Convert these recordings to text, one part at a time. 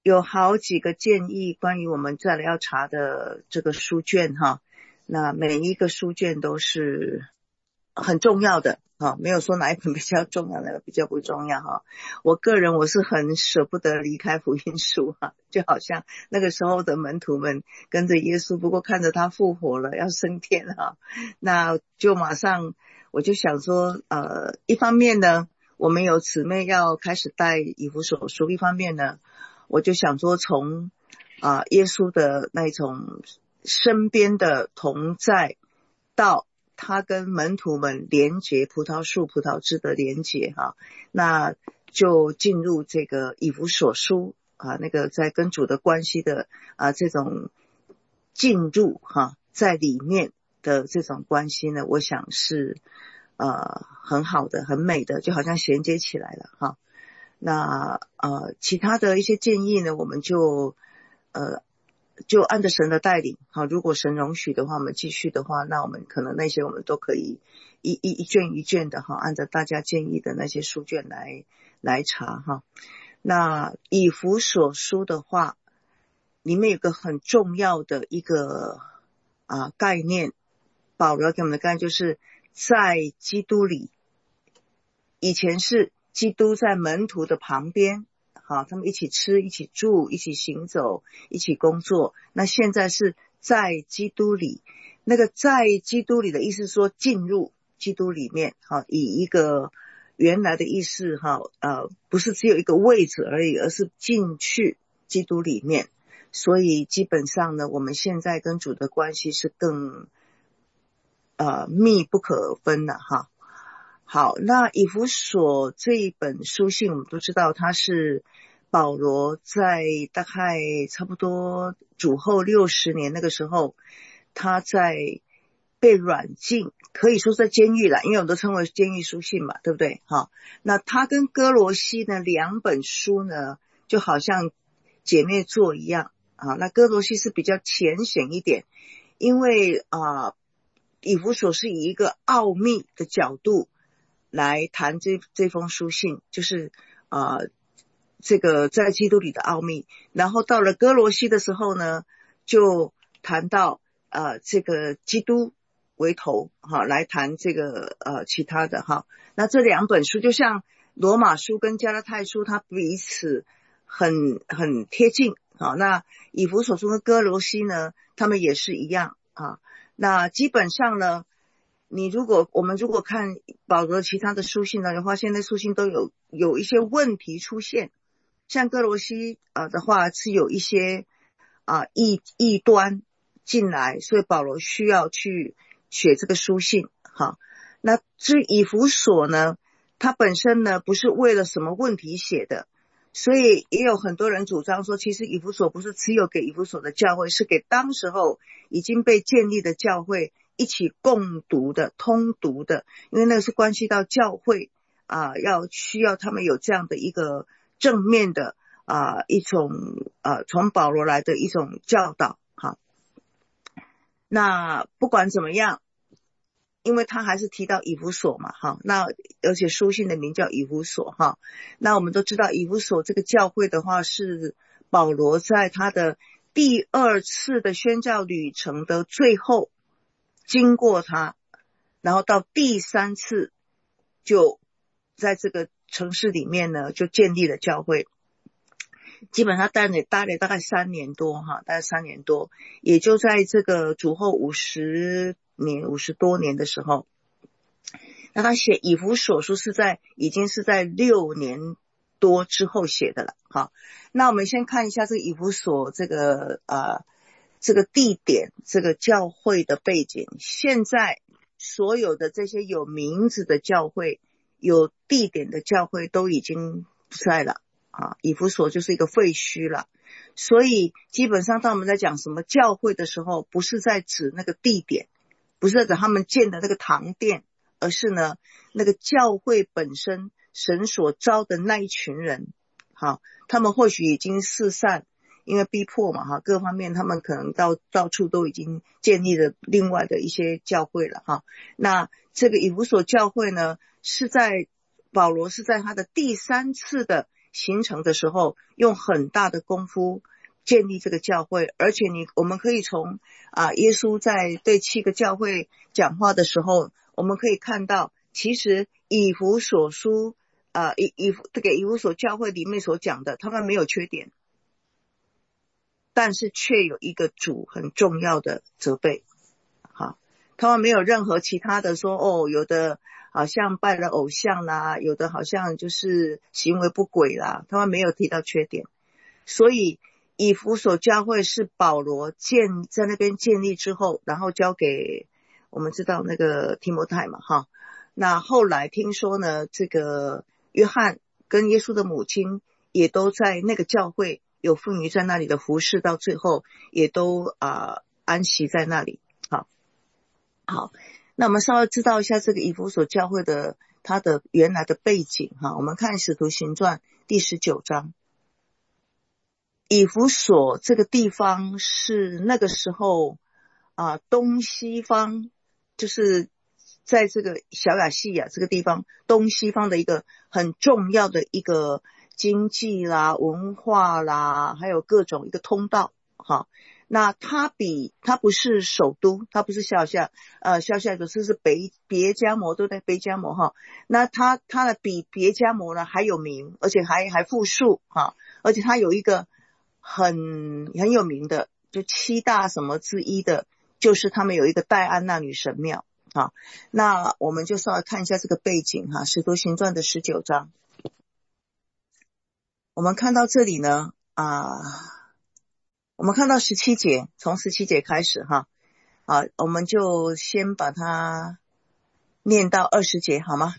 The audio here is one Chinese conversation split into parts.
有好几个建议关于我们再来要查的这个书卷哈，那每一个书卷都是很重要的哈，没有说哪一本比较重要，哪个比较不重要哈。我个人我是很舍不得离开福音书哈，就好像那个时候的门徒们跟着耶稣，不过看着他复活了要升天哈，那就马上我就想说一方面呢，我们有姊妹要开始带以弗所书，一方面呢我就想说从耶稣的那种身边的同在到他跟门徒们连结葡萄树葡萄枝的连结哈，那就进入这个以弗所书那个在跟主的关系的这种进入在里面的这种关系呢，我想是很好的很美的，就好像衔接起来了哈。那其他的一些建议呢，我们就按着神的带领好，如果神容许的话，我们继续的话，那我们可能那些我们都可以一卷一卷的哈，按照大家建议的那些书卷来查哈。那以弗所书的话，里面有个很重要的一个概念，保罗给我们的概念就是在基督里。以前是基督在门徒的旁边好，他们一起吃一起住一起行走一起工作，那现在是在基督里。那个在基督里的意思说进入基督里面好，以一个原来的意思不是只有一个位置而已，而是进去基督里面。所以基本上呢，我们现在跟主的关系是更密不可分的哈。好，那以弗所这一本书信我们都知道，它是保罗在大概差不多主后60年那个时候，他在被软禁，可以说在监狱了，因为我们都称为监狱书信嘛，对不对？那他跟哥罗西呢两本书呢就好像姐妹作一样那哥罗西是比较浅显一点，因为以弗所是以一个奥秘的角度来谈这封书信，就是这个在基督里的奥秘。然后到了哥罗西的时候呢，就谈到这个基督为头来谈这个其他的那这两本书就像罗马书跟加拉太书，它彼此很贴近那以弗所书跟哥罗西呢，他们也是一样那基本上呢，我们如果看保罗其他的书信呢，会发现那书信都有一些问题出现。像哥罗西的话是有一些异端进来，所以保罗需要去写这个书信那至于以弗所呢，它本身呢不是为了什么问题写的，所以也有很多人主张说，其实以弗所不是只有给以弗所的教会，是给当时候已经被建立的教会一起共读的通读的，因为那个是关系到教会需要他们有这样的一个正面的一种从保罗来的一种教导那不管怎么样，因为他还是提到以弗所嘛那而且书信的名叫以弗所那我们都知道以弗所这个教会的话，是保罗在他的第2次的宣教旅程的最后经过他，然后到第3次就在这个城市里面呢就建立了教会。基本上待了大概3年多大概3年多，也就在这个主后50多年的时候，那他写以弗所书已经是在6年多之后写的了那我们先看一下这个以弗所这个地点，这个教会的背景。现在所有的这些有名字的教会有地点的教会都已经不在了以弗所就是一个废墟了。所以基本上当我们在讲什么教会的时候，不是在指那个地点，不是在指他们建的那个堂殿，而是呢那个教会本身神所招的那一群人他们或许已经四散，因为逼迫嘛各方面他们可能到处都已经建立了另外的一些教会了那这个以弗所教会呢，保罗是在他的第3次的形成的时候，用很大的功夫建立这个教会，而且我们可以从耶稣在对7个教会讲话的时候，我们可以看到，其实以弗所书这个以弗所教会里面所讲的，他们没有缺点，但是却有一个主很重要的责备。好，他们没有任何其他的说有的好像拜了偶像啦，有的好像就是行为不轨啦，他们没有提到缺点。所以以弗所教会是保罗在那边建立之后，然后交给我们知道那个提摩太嘛哈。那后来听说呢，这个约翰跟耶稣的母亲也都在那个教会有份于在那里的服侍，到最后也都安息在那里。好，那我们稍微知道一下这个以弗所教会的它的原来的背景哈。我们看使徒行传第19章，以弗所这个地方是那个时候东西方，就是在这个小亚细亚这个地方东西方的一个很重要的一个经济啦、文化啦，还有各种一个通道哈。那它不是首都，它不是小亚就是别迦摩，对不对？别迦摩哈。那它的比别迦摩呢还有名，而且还复数哈。而且它有一个很有名的，就7大什么之一的，就是他们有一个戴安娜女神庙啊。那我们就稍微看一下这个背景哈，使徒行传的19章，我们看到这里呢我们看到17节，从17节开始哈，我们就先把它念到20节好吗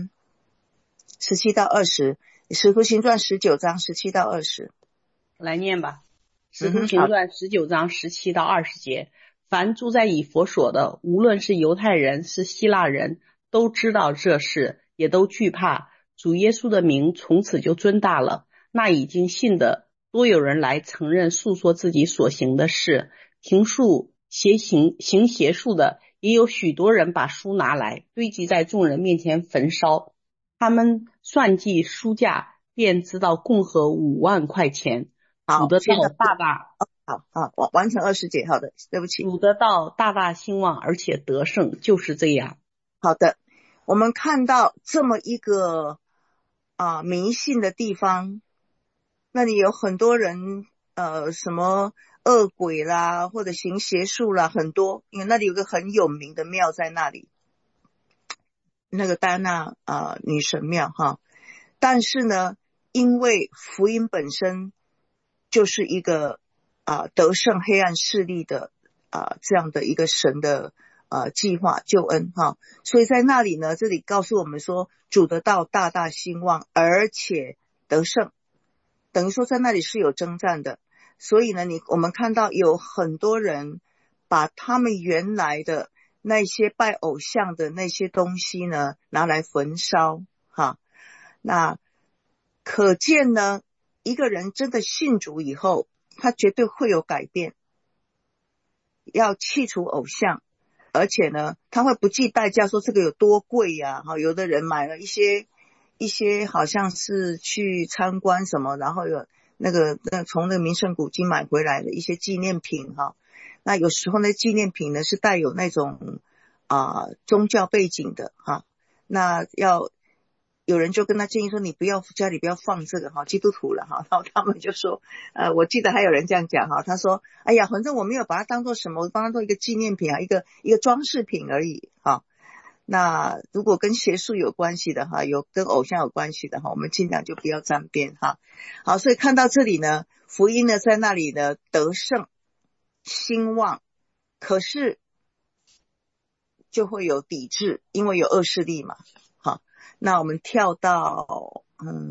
？17到20，使徒行传19章17到20， 来念吧。使徒行传19章17到20节，凡住在以弗所的，无论是犹太人是希腊人，都知道这事，也都惧怕。主耶稣的名从此就尊大了。那已经信的多有人来承认诉说自己所行的事，行邪术的也有许多人把书拿来堆积在众人面前焚烧，他们算计书价，便知道共合5万块钱。主的道大大完成20节，好的，对不起。 主的道大大兴旺，而且得胜，就是这样。 好的，我们看到这么一个迷信的地方，那里有很多人什么恶鬼啦，或者行邪术啦，很多，因为那里有个很有名的庙在那里，那个戴安娜女神庙哈。但是呢，因为福音本身就是一个得胜黑暗势力的这样的一个神的计划救恩哈，所以在那里呢，这里告诉我们说，主的道大大兴旺，而且得胜，等于说在那里是有征战的。所以呢，我们看到有很多人把他们原来的那些拜偶像的那些东西呢拿来焚烧哈。那可见呢，一个人真的信主以后，他绝对会有改变，要弃除偶像，而且呢他会不计代价说这个有多贵呀有的人买了一些好像是去参观什么，然后有从那个名胜古迹买回来的一些纪念品哈。那有时候呢纪念品呢是带有那种宗教背景的哈。那有人就跟他建议说，你家里不要放这个基督徒了哈。然后他们就说我记得还有人这样讲哈，他说哎呀，反正我没有把它当做什么，我把它当做一个纪念品一个装饰品而已哈。那如果跟邪术有关系的哈，有跟偶像有关系的哈，我们尽量就不要沾边哈。好，所以看到这里呢，福音呢在那里呢得胜兴旺，可是就会有抵制，因为有恶势力嘛。好，那我们跳到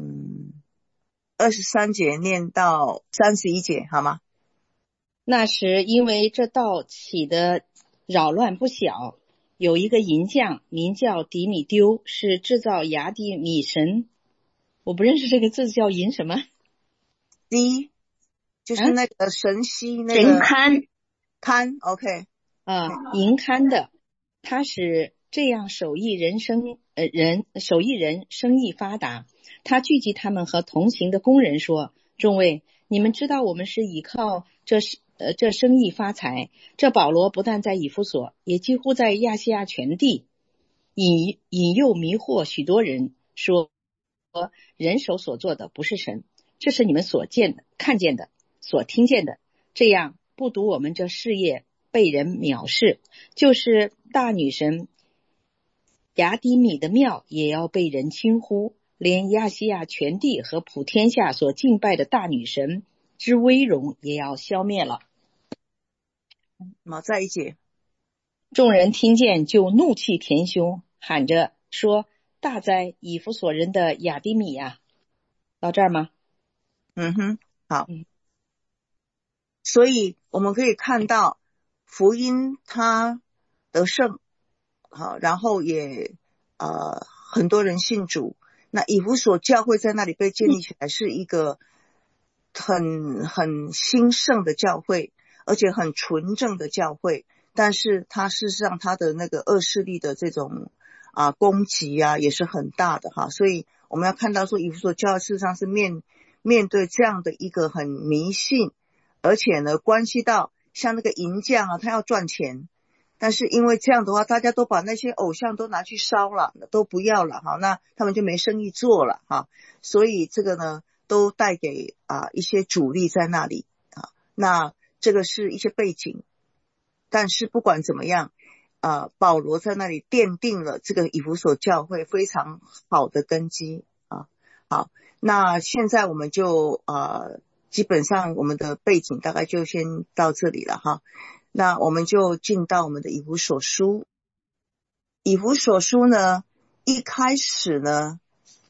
23节念到31节好吗？ 那时因为这道起的扰乱不小，有一个银匠名叫迪米丢，是制造雅迪米神，我不认识这个字，叫银什么？ 迪就是那个神溪那个龛 OK 银龛的，他是这样手艺人生意发达， 他聚集他们和同行的工人说：众位，你们知道我们是依靠这生意发财。这保罗不但在以弗所，也几乎在亚细亚全地引诱迷惑许多人，说人手所做的不是神，这是你们所见的、看见的、所听见的。这样不独我们这事业被人藐视，就是大女神雅底米的庙也要被人轻忽，连亚细亚全地和普天下所敬拜的大女神之威荣也要消灭了。 再一节。 众人听见就怒气填胸，喊着说：大哉以弗所人的雅底米呀！到这儿吗？ 好。所以我们可以看到福音它得胜，好，然后也很多人信主。那以弗所教会在那里被建立起来，是一个很兴盛的教会，而且很纯正的教会。但是它事实上它的那个恶势力的这种攻击也是很大的哈。所以我们要看到说以弗所教会事实上是面对这样的一个很迷信，而且呢关系到像那个银匠他要赚钱，但是因为这样的话大家都把那些偶像都拿去烧了，都不要了哈，那他们就没生意做了哈。所以这个呢都带给一些阻力在那里那这个是一些背景。但是不管怎么样保罗在那里奠定了这个以弗所教会非常好的根基好，那现在我们就基本上我们的背景大概就先到这里了哈。那我们就进到我们的以弗所书。以弗所书呢一开始呢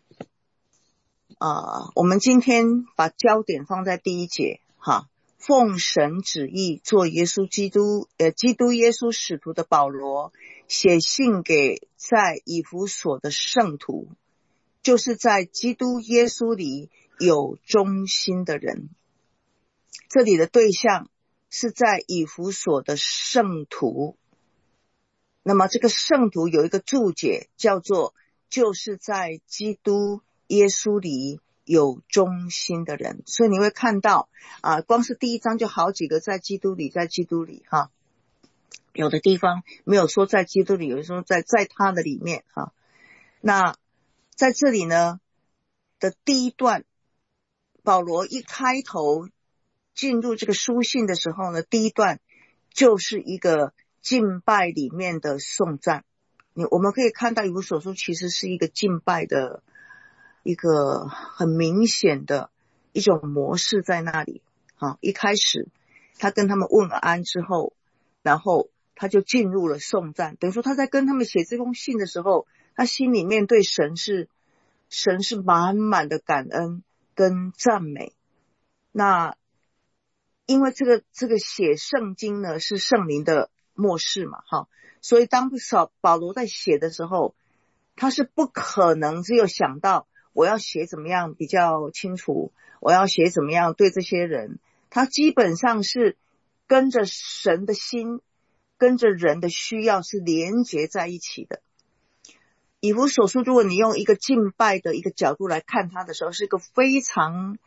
我们今天把焦点放在第一节哈。奉神旨意做耶稣基督耶稣使徒的保罗，写信给在以弗所的圣徒，就是在基督耶稣里有忠心的人。这里的对象是在以弗所的圣徒。那么这个圣徒有一个注解叫做就是在基督耶稣里有忠心的人。所以你会看到光是第一章就好几个在基督里哈。有的地方没有说在基督里，有的说在他的里面哈。那在这里呢的第一段，保罗一开头进入这个书信的时候呢，第一段就是一个敬拜里面的颂赞。我们可以看到以弗所书其实是一个敬拜的一个很明显的一种模式在那里一开始他跟他们问了安之后，然后他就进入了颂赞。等于说他在跟他们写这封信的时候，他心里面对神是满满的感恩跟赞美。那因为这个写圣经呢是圣灵的默示嘛所以当保罗在写的时候，他是不可能只有想到我要写怎么样比较清楚，我要写怎么样对这些人，他基本上是跟着神的心跟着人的需要是连结在一起的。以弗所书如果你用一个敬拜的一个角度来看它的时候，是一个非常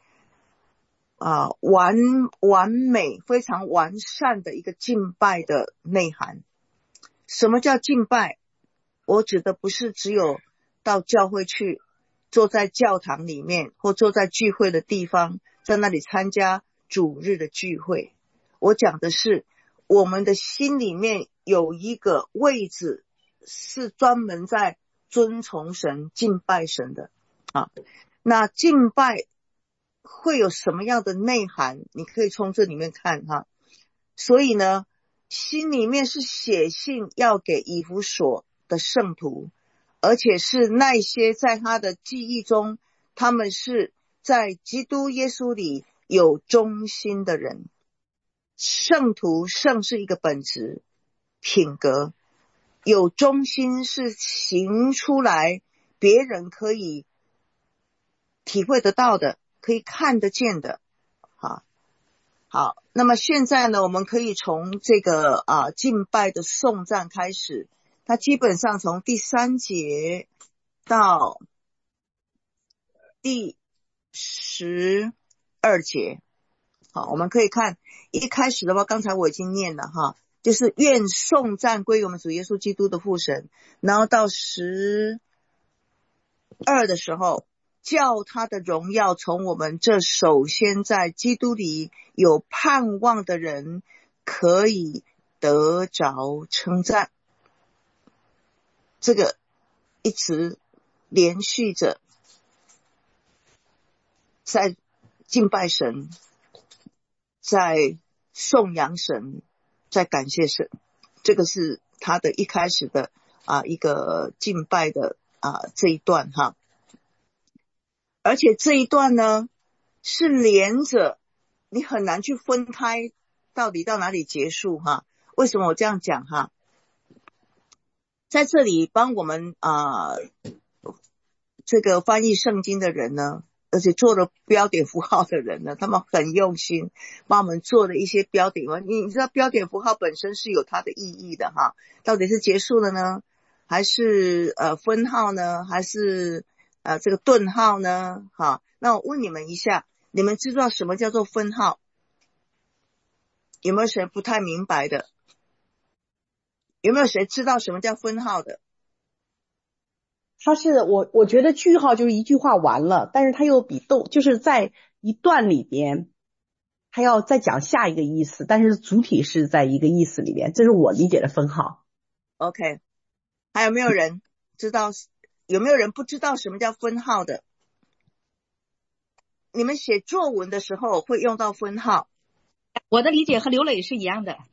完美非常完善的一个敬拜的内涵。什么叫敬拜？我指的不是只有到教会去坐在教堂里面或坐在聚会的地方在那里参加主日的聚会，我讲的是我们的心里面有一个位置是专门在尊崇神敬拜神的那敬拜会有什么样的内涵，你可以从这里面看所以呢心里面是写信要给以弗所的圣徒，而且是那些在他的记忆中他们是在基督耶稣里有忠心的人。圣徒，圣是一个本质品格，有忠心是行出来别人可以体会得到的，可以看得见的好，那么现在呢我们可以从这个敬拜的颂赞开始。它基本上从第3节到第12节。好，我们可以看一开始的话，刚才我已经念了哈，就是愿颂赞归我们主耶稣基督的父神，然后到12的时候，叫他的荣耀从我们这首先在基督里有盼望的人可以得着称赞。这个一直连续着在敬拜神，在颂扬神，在感谢神，这个是他的一开始的一个敬拜的这一段哈。而且这一段呢是连着，你很难去分开到底到哪里结束哈。为什么我这样讲哈？在这里帮我们这个翻译圣经的人呢，而且做了标点符号的人呢，他们很用心帮我们做了一些标点。你知道标点符号本身是有它的意义的哈，到底是结束了呢，还是分号呢，还是这个顿号呢？哈，那我问你们一下，你们知道什么叫做分号？有没有谁不太明白的？有没有谁知道什么叫分号的？ 它是我觉得句号就是一句话完了，但是它又比就是在一段里边，它要再讲下一个意思，但是主体是在一个意思里边，这是我理解的分号。 OK， 还有没有人知道？有没有人不知道什么叫分号的？你们写作文的时候会用到分号。 我的理解和刘磊是一样的。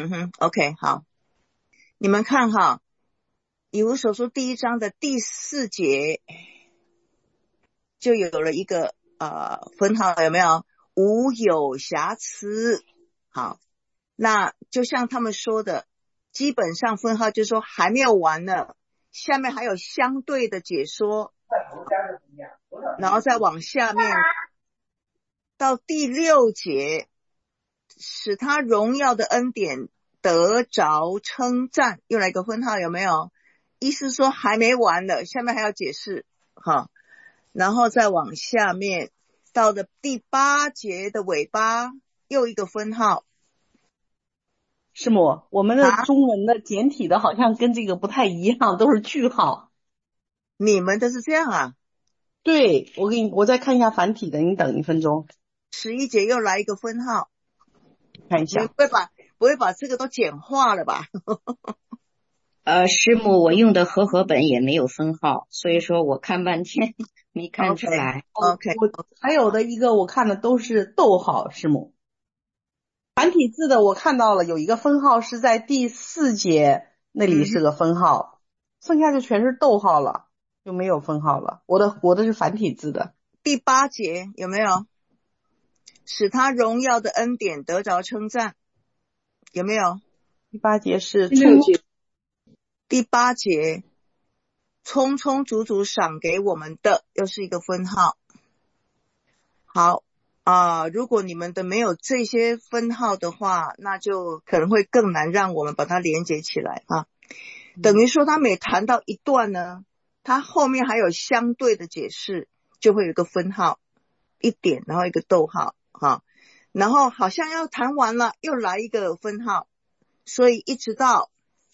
OK， 好，你们看哈，以弗所书第1章的第4节就有了一个分号，有没有？无有瑕疵。好，那就像他们说的，基本上分号就是说还没有完呢，下面还有相对的解说，然后再往下面到第6节，使他荣耀的恩典得着称赞，又来一个分号，有没有？意思说还没完了，下面还要解释哈，然后再往下面到了第8节的尾巴，又一个分号。 师母，我们的中文的简体的好像跟这个不太一样，都是句号。 你们的是这样啊？ 对，我再看一下繁体的，你等1分钟。 11节又来一个分号， 看一下。 不会把这个都简化了吧？ 师母，我用的和本也没有分号，所以说我看半天没看出来。 OK， 还有的一个我看的都是逗号，师母。繁体字的我看到了有一个分号是在第4节那里是个分号，剩下就全是逗号了，就没有分号了。我的是繁体字的。 第8节有没有？使他荣耀的恩典得着称赞，有没有？ 第8节是 6节。 第8节充充足足赏给我们的，又是一个分号。好如果你们的没有这些分号的话，那就可能会更难让我们把它连接起来等于说他每谈到一段呢，他后面还有相对的解释，就会有一个分号，一点然后一个逗号然后好像要谈完了又来一个分号，所以一直到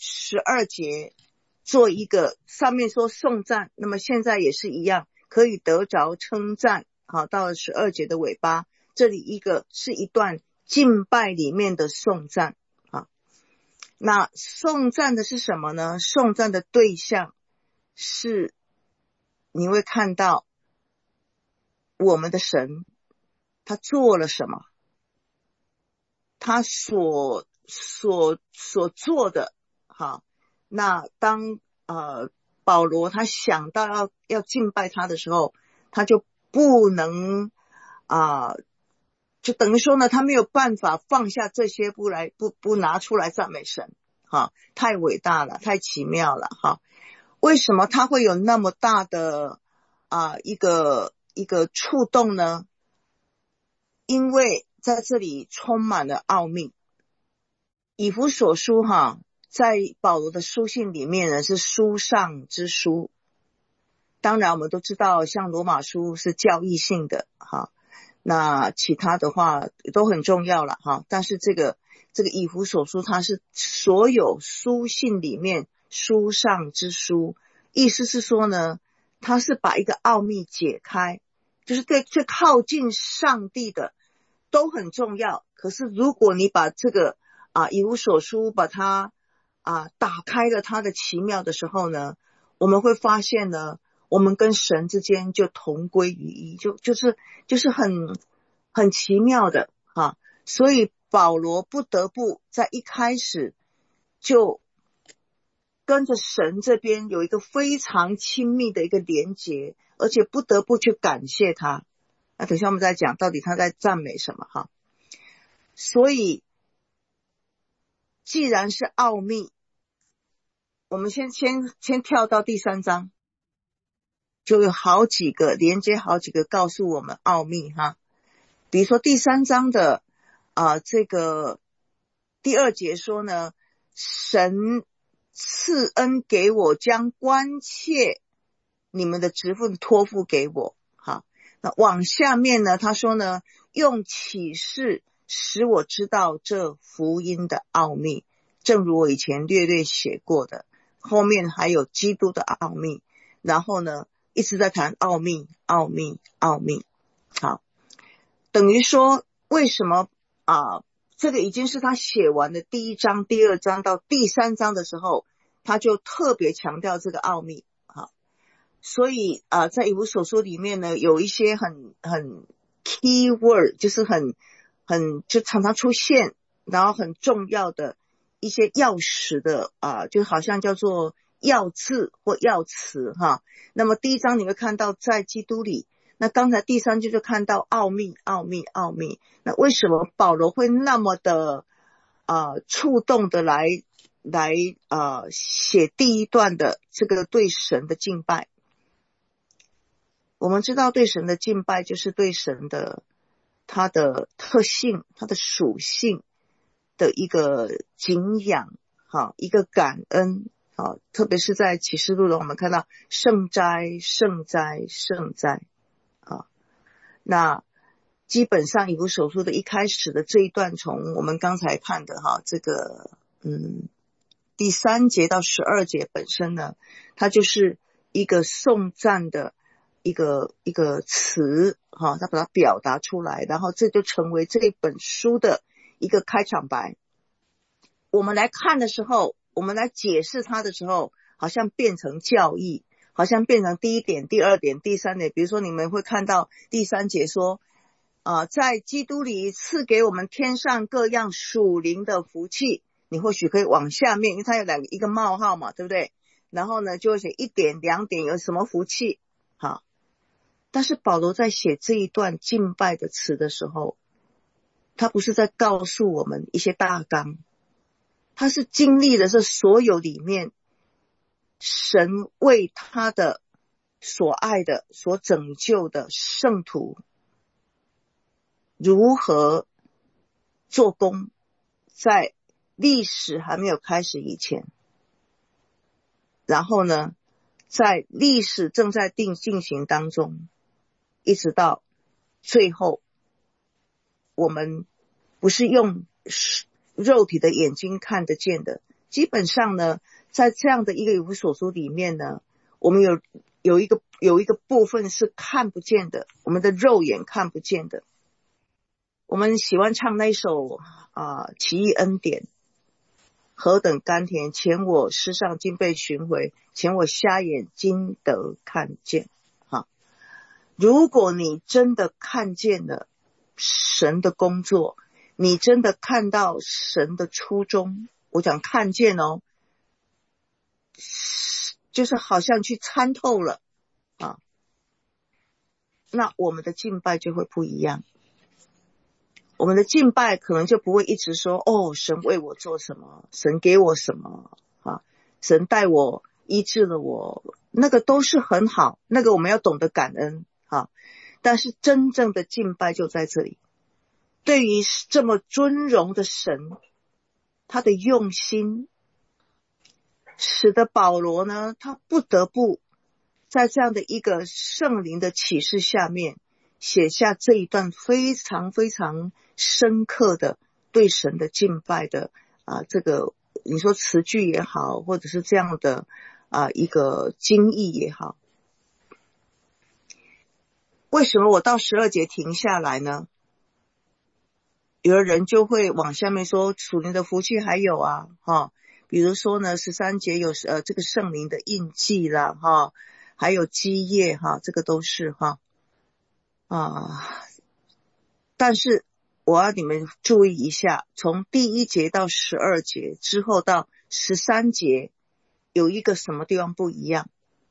12节做一个，上面说颂赞，那么现在也是一样，可以得着称赞。好，到了12节的尾巴，这里一个是一段敬拜里面的颂赞那颂赞的是什么呢？颂赞的对象是你会看到我们的神他做了什么，他所做的那当保罗他想到要敬拜他的时候，他就不能就等于说呢，他没有办法放下这些不拿出来赞美神太伟大了，太奇妙了为什么他会有那么大的一个触动呢？因为在这里充满了奥秘。以弗所书在保罗的书信里面呢是书上之书， 当然我们都知道像罗马书是教义性的哈，那其他的话都很重要了哈，但是这个以弗所书它是所有书信里面书上之书，意思是说呢，它是把一个奥秘解开，就是对最靠近上帝的都很重要。可是如果你把这个以弗所书把它打开了它的奇妙的时候呢，我们会发现呢，我们跟神之间就同归于一，就是很奇妙的哈。所以保罗不得不在一开始就跟着神这边有一个非常亲密的一个连结，而且不得不去感谢他。那等一下我们再讲到底他在赞美什么哈。所以既然是奥秘，我们先跳到第3章，就有好几个连接，好几个告诉我们奥秘哈。比如说第3章的这个第2节说呢，神赐恩给我，将关切你们的职分托付给我。好，那往下面呢，他说呢，用启示使我知道这福音的奥秘，正如我以前略写过的，后面还有基督的奥秘，然后呢一直在谈奥秘。好，等于说为什么这个已经是他写完的第1章、第2章到第3章的时候，他就特别强调这个奥秘。好，所以在以弗所书里面呢，有一些很 key word， 就是就常常出现，然后很重要的一些钥匙的就好像叫做要字或要词哈。那么第1章你会看到在基督里，那刚才第3节就看到奥秘。那为什么保罗会那么的触动的来写第1段的这个对神的敬拜？我们知道对神的敬拜就是对神的他的特性、他的属性的一个敬仰，一个感恩。特别是在启示录中我们看到圣哉。那基本上以弗所书的一开始的这一段，从我们刚才看的这个第3节到12节本身呢，它就是一个颂赞的一个词它把它表达出来，然后这就成为这本书的一个开场白。我们来看的时候，我们来解释它的时候，好像变成教义，好像变成第1点、第2点、第3点。比如说你们会看到第3节说在基督里赐给我们天上各样属灵的福气，你或许可以往下面，因为它有一个冒号嘛，对不对？然后呢就会写1点、2点有什么福气。好，但是保罗在写这一段敬拜的词的时候，他不是在告诉我们一些大纲，他是经历了这所有里面神为他的所爱的所拯救的圣徒如何做工，在历史还没有开始以前，然后呢在历史正在进行当中，一直到最后，我们不是用肉体的眼睛看得见的。基本上呢，在这样的一个以弗所书里面呢，我们有一个部分是看不见的，我们的肉眼看不见的。我们喜欢唱那首奇异恩典，何等甘甜，前我世上今被寻回，前我瞎眼今得看见。如果你真的看见了神的工作，你真的看到神的初衷，我讲看见就是好像去参透了那我们的敬拜就会不一样。我们的敬拜可能就不会一直说神为我做什么，神给我什么神带我医治了我，那个都是很好，那个我们要懂得感恩但是真正的敬拜就在这里。对于这么尊荣的神，他的用心使得保罗呢，他不得不在这样的一个圣灵的启示下面，写下这一段非常非常深刻的对神的敬拜的这个你说词句也好，或者是这样的一个经义也好。为什么我到12节停下来呢？有的人就会往下面说属灵的福气还有比如说呢13节有这个圣灵的印记啦还有基业这个都是但是我要你们注意一下，从第1节到12节之后到13节有一个什么地方不一样。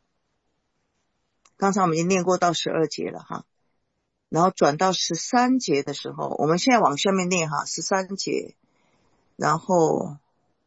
刚才我们已经念过到12节了然后转到13节的时候，我们现在往下面念13节，然后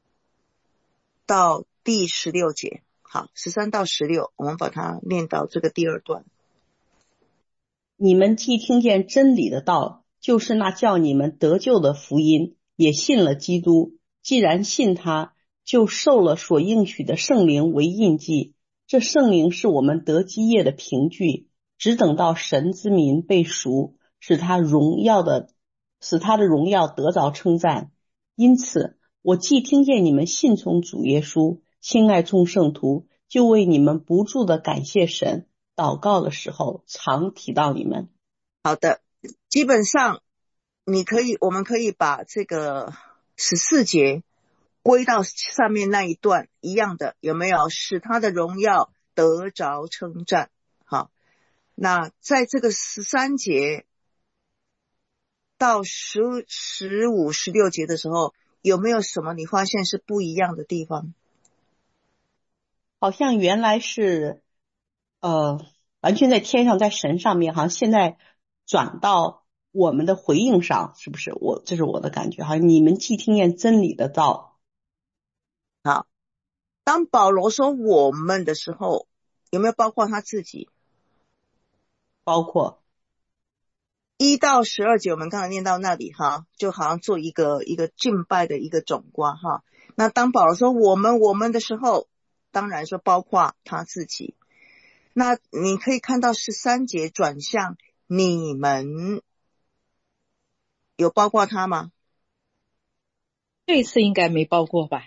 到第16节。好，13到16，我们把它念到这个第2段。 你们既听见真理的道，就是那叫你们得救的福音，也信了基督。既然信他，就受了所应许的圣灵为印记。这圣灵是我们得基业的凭据，只等到神之民被赎，使他的荣耀得着称赞。因此，我既听见你们信从主耶稣，亲爱众圣徒，就为你们不住的感谢神，祷告的时候常提到你们。 好的，基本上我们可以把这个14节归到上面那一段一样的，有没有？使他的荣耀得着称赞。好，那在这个13节到15、16节的时候，有没有什么你发现是不一样的地方？ 好像原来是完全在天上在神上面，好像现在转到我们的回应上，是不是？这是我的感觉。好像你们既听见真理的道。 好，当保罗说我们的时候，有没有包括他自己？ 包括 1到12节我们刚才念到那里就好像做一个敬拜的一个总括那当保罗说我们的时候，当然说包括他自己。那你可以看到13节转向你们，有包括他吗？ 这次应该没包括吧。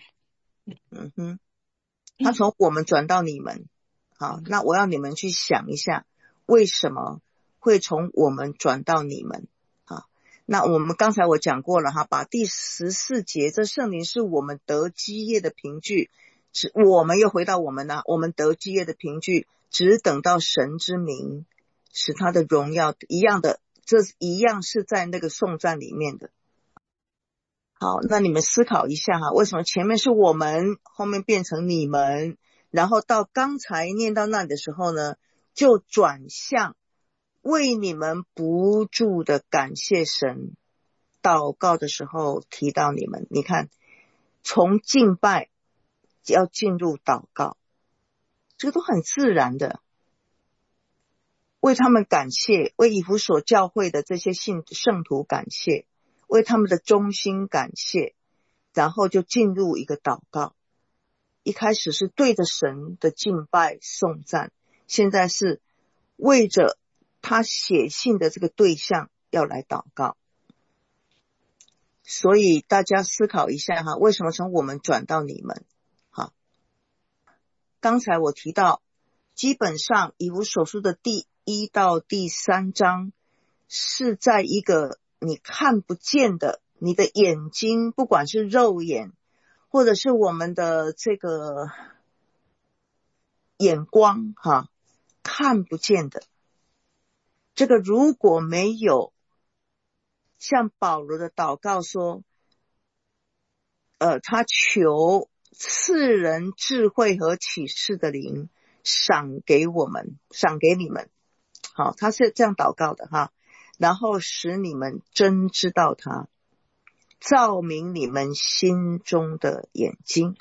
他从我们转到你们。好，那我要你们去想一下，为什么会从我们转到你们。那我们刚才我讲过了把第14节，这圣灵是我们得基业的凭据，我们又回到我们我们得基业的凭据，只等到神之名，使他的荣耀一样的，这一样是在那个颂赞里面的。好，那你们思考一下为什么前面是我们，后面变成你们，然后到刚才念到那里的时候呢，就转向为你们不住的感谢神，祷告的时候提到你们。你看，从敬拜要进入祷告，这个都很自然的，为他们感谢，为以弗所教会的这些圣徒感谢，为他们的忠心感谢，然后就进入一个祷告。一开始是对着神的敬拜颂赞，现在是为着他写信的这个对象要来祷告。所以大家思考一下为什么从我们转到你们。刚才我提到基本上以弗所书的第1到第3章是在一个你看不见的，你的眼睛不管是肉眼或者是我们的这个眼光看不见的。这个如果没有像保罗的祷告说他求赐人智慧和启示的灵赏给我们，赏给你们。好，他是这样祷告的然后使你们真知道他，照明你们心中的眼睛。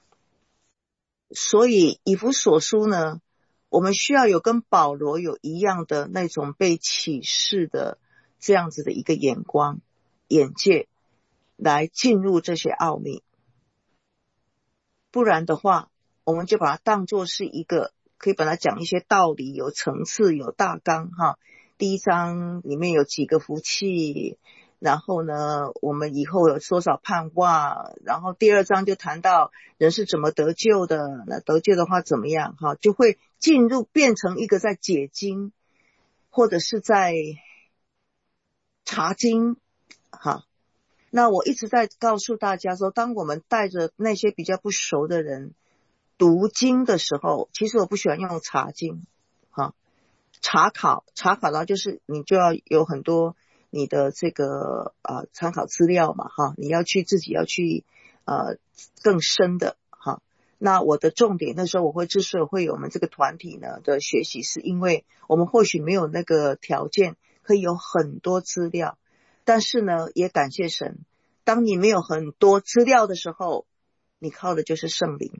所以以弗所书呢，我们需要有跟保罗有一样的那种被启示的这样子的一个眼光眼界来进入这些奥秘。不然的话，我们就把它当作是一个可以把它讲一些道理，有层次，有大纲哈。第一章里面有几个福气，然后呢，我们以后有多少盼望，然后第二章就谈到人是怎么得救的，那得救的话怎么样哈，就会进入变成一个在解经或者是在查经哈。那我一直在告诉大家说，当我们带着那些比较不熟的人读经的时候，其实我不喜欢用查经哈。查考的话，就是你就要有很多你的这个参考资料嘛哈，你要去自己要去更深的哈。那我的重点那时候我会之所以会有我们这个团体呢的学习，是因为我们或许没有那个条件可以有很多资料，但是呢也感谢神，当你没有很多资料的时候，你靠的就是圣灵，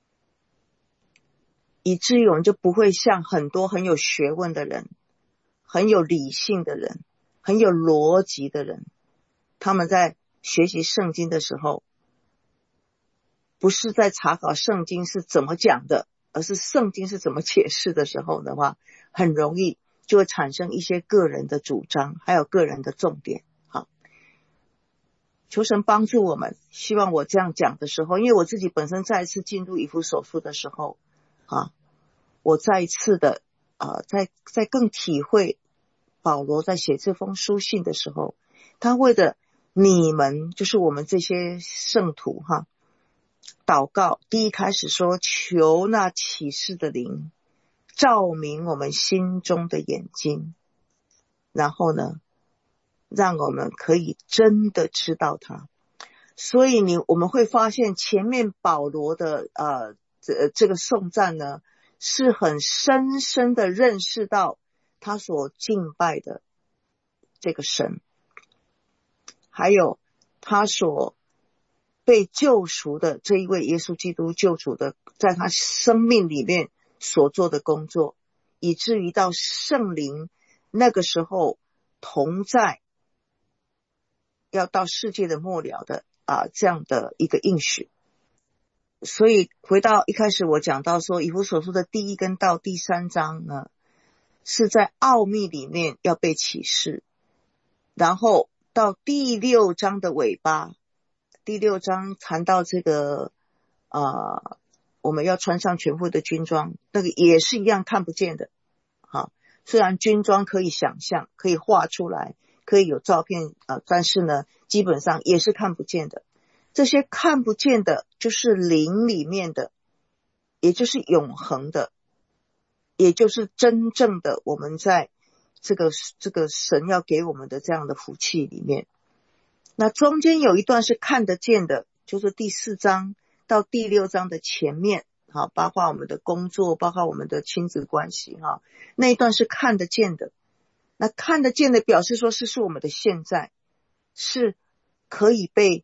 以至于我们就不会像很多很有学问的人，很有理性的人，很有逻辑的人，他们在学习圣经的时候，不是在查考圣经是怎么讲的，而是圣经是怎么解释的时候的话，很容易就会产生一些个人的主张，还有个人的重点。好，求神帮助我们。希望我这样讲的时候，因为我自己本身再一次进入以弗所书的时候我再一次的在更体会保罗在写这封书信的时候，他为了你们，就是我们这些圣徒祷告。第一开始说，求那启示的灵照明我们心中的眼睛，然后呢让我们可以真的知道他。所以我们会发现前面保罗的这个颂赞呢，是很深深的认识到他所敬拜的这个神，还有他所被救赎的这一位耶稣基督救主的，在他生命里面所做的工作，以至于到圣灵那个时候同在，要到世界的末了的这样的一个应许。所以回到一开始我讲到说，以弗所书的第1跟到第3章呢，是在奥秘里面要被启示，然后到第6章的尾巴，第6章谈到这个我们要穿上全副的军装，那个也是一样看不见的虽然军装可以想象，可以画出来，可以有照片但是呢基本上也是看不见的。这些看不见的就是灵里面的，也就是永恒的，也就是真正的我们在这个神要给我们的这样的福气里面。那中间有一段是看得见的，就是第4章到第6章的前面包括我们的工作，包括我们的亲子关系那一段是看得见的。那看得见的表示说是我们的现在，是可以被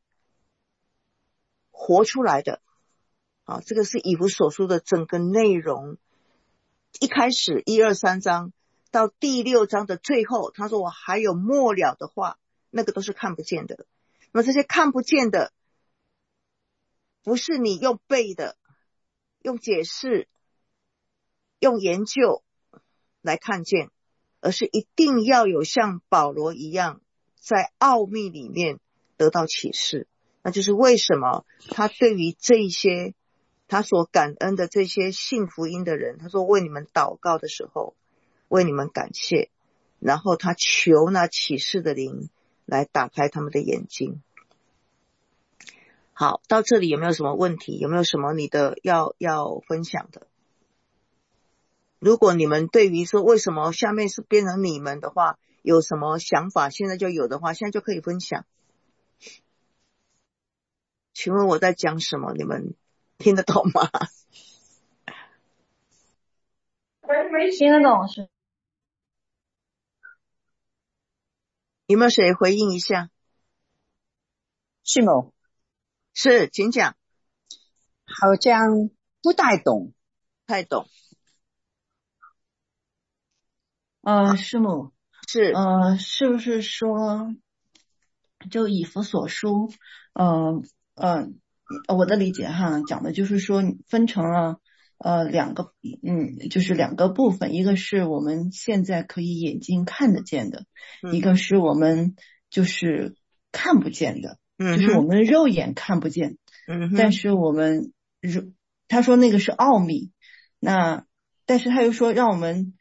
活出来的这个是以弗所书的整个内容。一开始1、2、3章到第6章的最后，他说我还有末了的话，那个都是看不见的。那么这些看不见的，不是你用背的，用解释，用研究来看见，而是一定要有像保罗一样在奥秘里面得到启示。那就是为什么他对于这一些他所感恩的这些信福音的人，他说为你们祷告的时候为你们感谢，然后他求那启示的灵来打开他们的眼睛。好，到这里有没有什么问题？有没有什么你的要分享的？如果你们对于说为什么下面是变成你们的话，有什么想法现在就有的话，现在就可以分享。请问我在讲什么？你们听得懂吗？ 听得懂是？ 有没有谁回应一下？ 是吗？ 是，请讲。 好像不太懂。 太懂。 师母， 是是不是说就以弗所书我的理解讲的就是说分成了就是两个部分，一个是我们现在可以眼睛看得见的，一个是我们就是看不见的，就是我们肉眼看不见，但是我们他说那个是奥秘，但是他又说让我们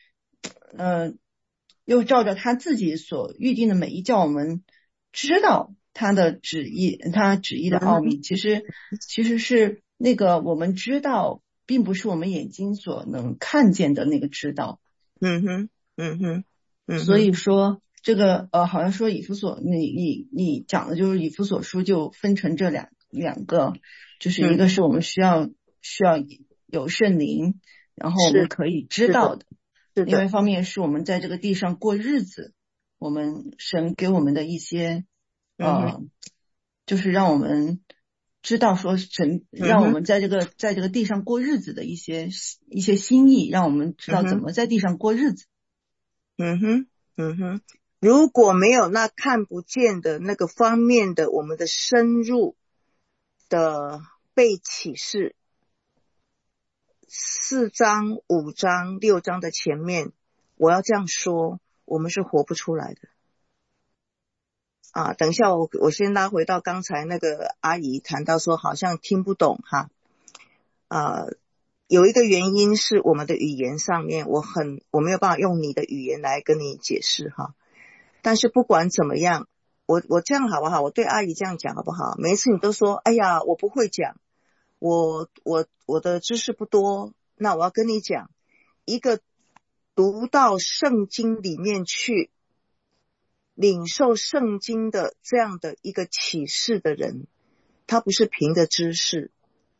又照着他自己所预定的美意，叫我们知道他的旨意，他旨意的奥秘，其实是那个我们知道，并不是我们眼睛所能看见的那个知道。所以说这个好像说以弗所，你讲的就是以弗所书就分成这两个，就是一个是我们需要有圣灵，然后我们可以知道的。另外一方面是我们在这个地上过日子，我们神给我们的一些就是让我们知道说神让我们在这个地上过日子的一些心意，让我们知道怎么在地上过日子。 如果没有那看不见的那个方面的我们的深入的被启示，4章5章6章的前面，我要这样说，我们是活不出来的啊。等一下我先拉回到刚才那个阿姨谈到说好像听不懂哈，有一个原因是我们的语言上面我没有办法用你的语言来跟你解释哈。但是不管怎么样，我这样好不好？我对阿姨这样讲好不好？每一次你都说哎呀我不会讲，我的知识不多，那我要跟你讲，一个读到圣经里面去领受圣经的这样的一个启示的人，他不是凭着知识，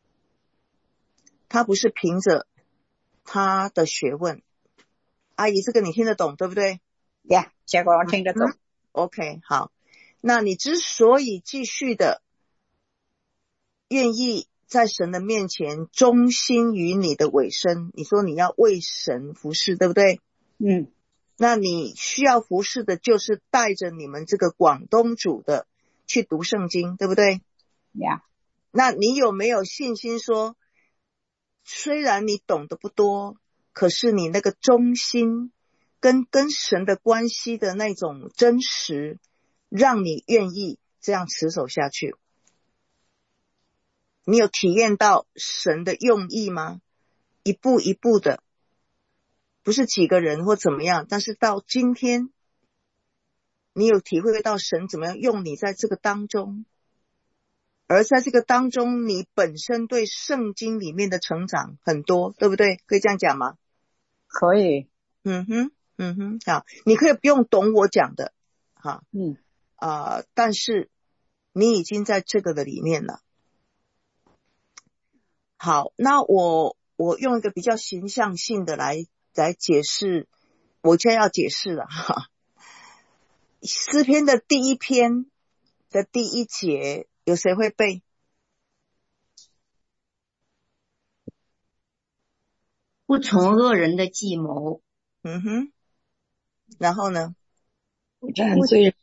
他不是凭着他的学问。阿姨这个你听得懂对不对？ 结果我听得懂。 OK 好，那你之所以继续的愿意在神的面前忠心于你的委身，你说你要为神服侍对不对？那你需要服侍的就是带着你们这个广东组的去读圣经对不对？那你有没有信心说虽然你懂得不多，可是你那个忠心跟神的关系的那种真实，让你愿意这样持守下去？你有体验到神的用意吗？一步一步的，不是几个人或怎么样，但是到今天你有体会到神怎么样用你在这个当中，而在这个当中你本身对圣经里面的成长很多，对不对？可以这样讲吗？ 可以。 好，你可以不用懂我讲的哈，但是你已经在这个的里面了。好，那我用一个比较形象性的来解释，我现在要解释了哈。诗篇的第1篇的第1节，有谁会背？ 不从恶人的计谋。 然后呢？ 不占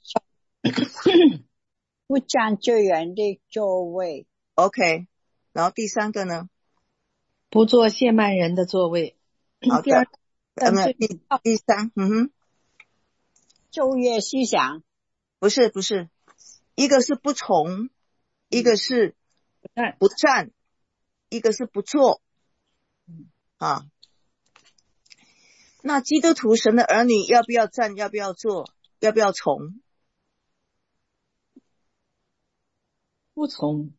罪人的座位。 OK， 然后第3个呢？ 不做亵慢人的座位。 好的，第3， 昼夜思想。 不是，一个是不从，一个是不占，一个是不做那基督徒神的儿女要不要站，要不要做，要不要从？ 不从。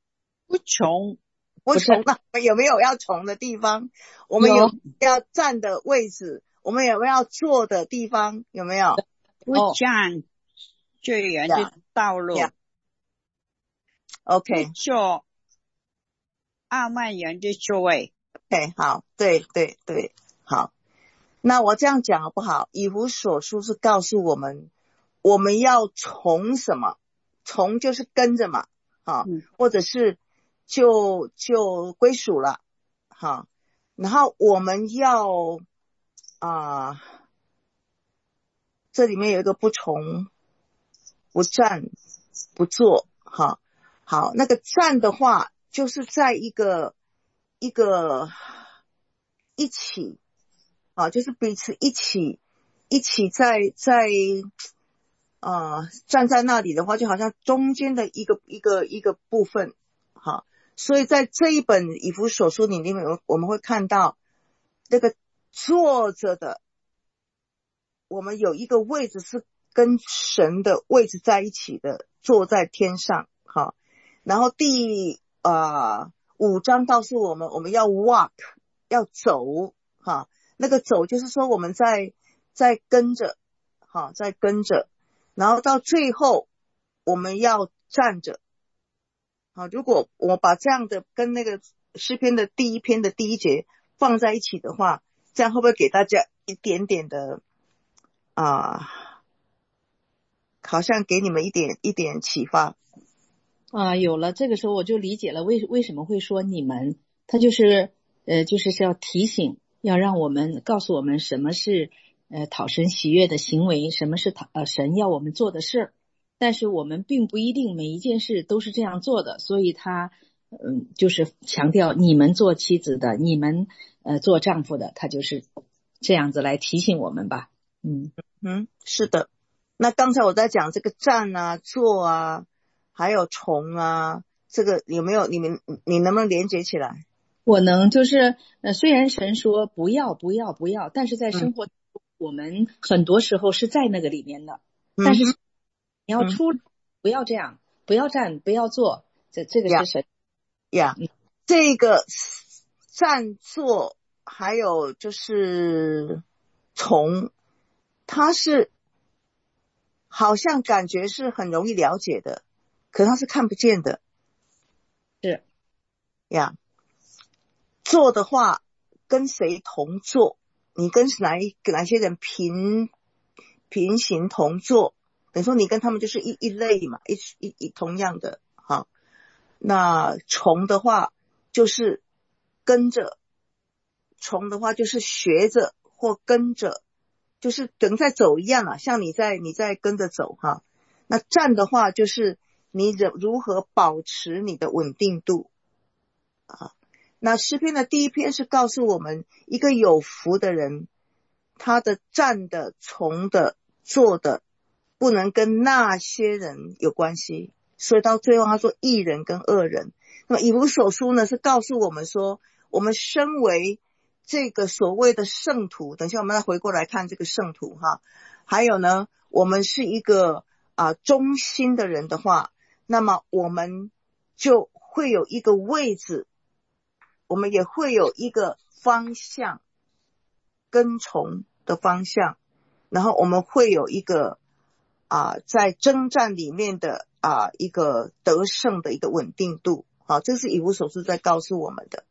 那有没有要从的地方？我们有要站的位置，我们有没有要坐的地方？有没有？ 不占罪人的道路。 OK， 不做傲慢人的座位。 OK， 好，对，好。那我这样讲好不好？以弗所书是告诉我们，我们要从什么？从就是跟着嘛，或者是就归属了，然后我们要这里面有一个不从、不占、不做，好，那个占的话，就是在一个一起就是彼此一起站在那里的话，就好像中间的一个部分。好，所以在这一本以弗所书里面，我们会看到那个坐着的，我们有一个位置是跟神的位置在一起的，坐在天上。好，然后第5章告诉我们要 walk， 要走。好，那个走就是说我们在跟着，好，在跟着，然后到最后我们要站着。好，如果我把这样的跟那个诗篇的第1篇的第1节放在一起的话，这样会不会给大家一点点的好像给你们一点启发？ 有了，这个时候我就理解了为什么会说你们，他就是要提醒，要让我们告诉我们什么是讨神喜悦的行为，什么是神要我们做的事儿。但是我们并不一定每一件事都是这样做的，所以他就是强调你们做妻子的，你们做丈夫的，他就是这样子来提醒我们吧。 是的。那刚才我在讲这个站坐还有从这个有没有你能不能连接起来？ 我能，就是虽然神说不要，但是在生活中我们很多时候是在那个里面的，但是你要出不要这样，不要站，不要坐，这个是神这个站坐还有就是从，它是好像感觉是很容易了解的，可它是看不见的。 是坐的话跟谁同坐，你跟哪些人平行同坐，等于说你跟他们就是一类嘛，同样的。好，那从的话就是跟着，从的话就是学着或跟着，就是等在走一样像你在跟着走哈。那站的话就是你如何保持你的稳定度那诗篇的第1篇是告诉我们，一个有福的人，他的站的、从的、坐的，不能跟那些人有关系。所以到最后他说义人跟恶人。那么以弗所书呢，是告诉我们说，我们身为这个所谓的圣徒，等一下我们再回过来看这个圣徒哈。还有呢，我们是一个忠心的人的话，那么我们就会有一个位置，我们也会有一个方向，跟从的方向，然后我们会有一个在征战里面的一个得胜的一个稳定度。好，这是以弗所书在告诉我们的，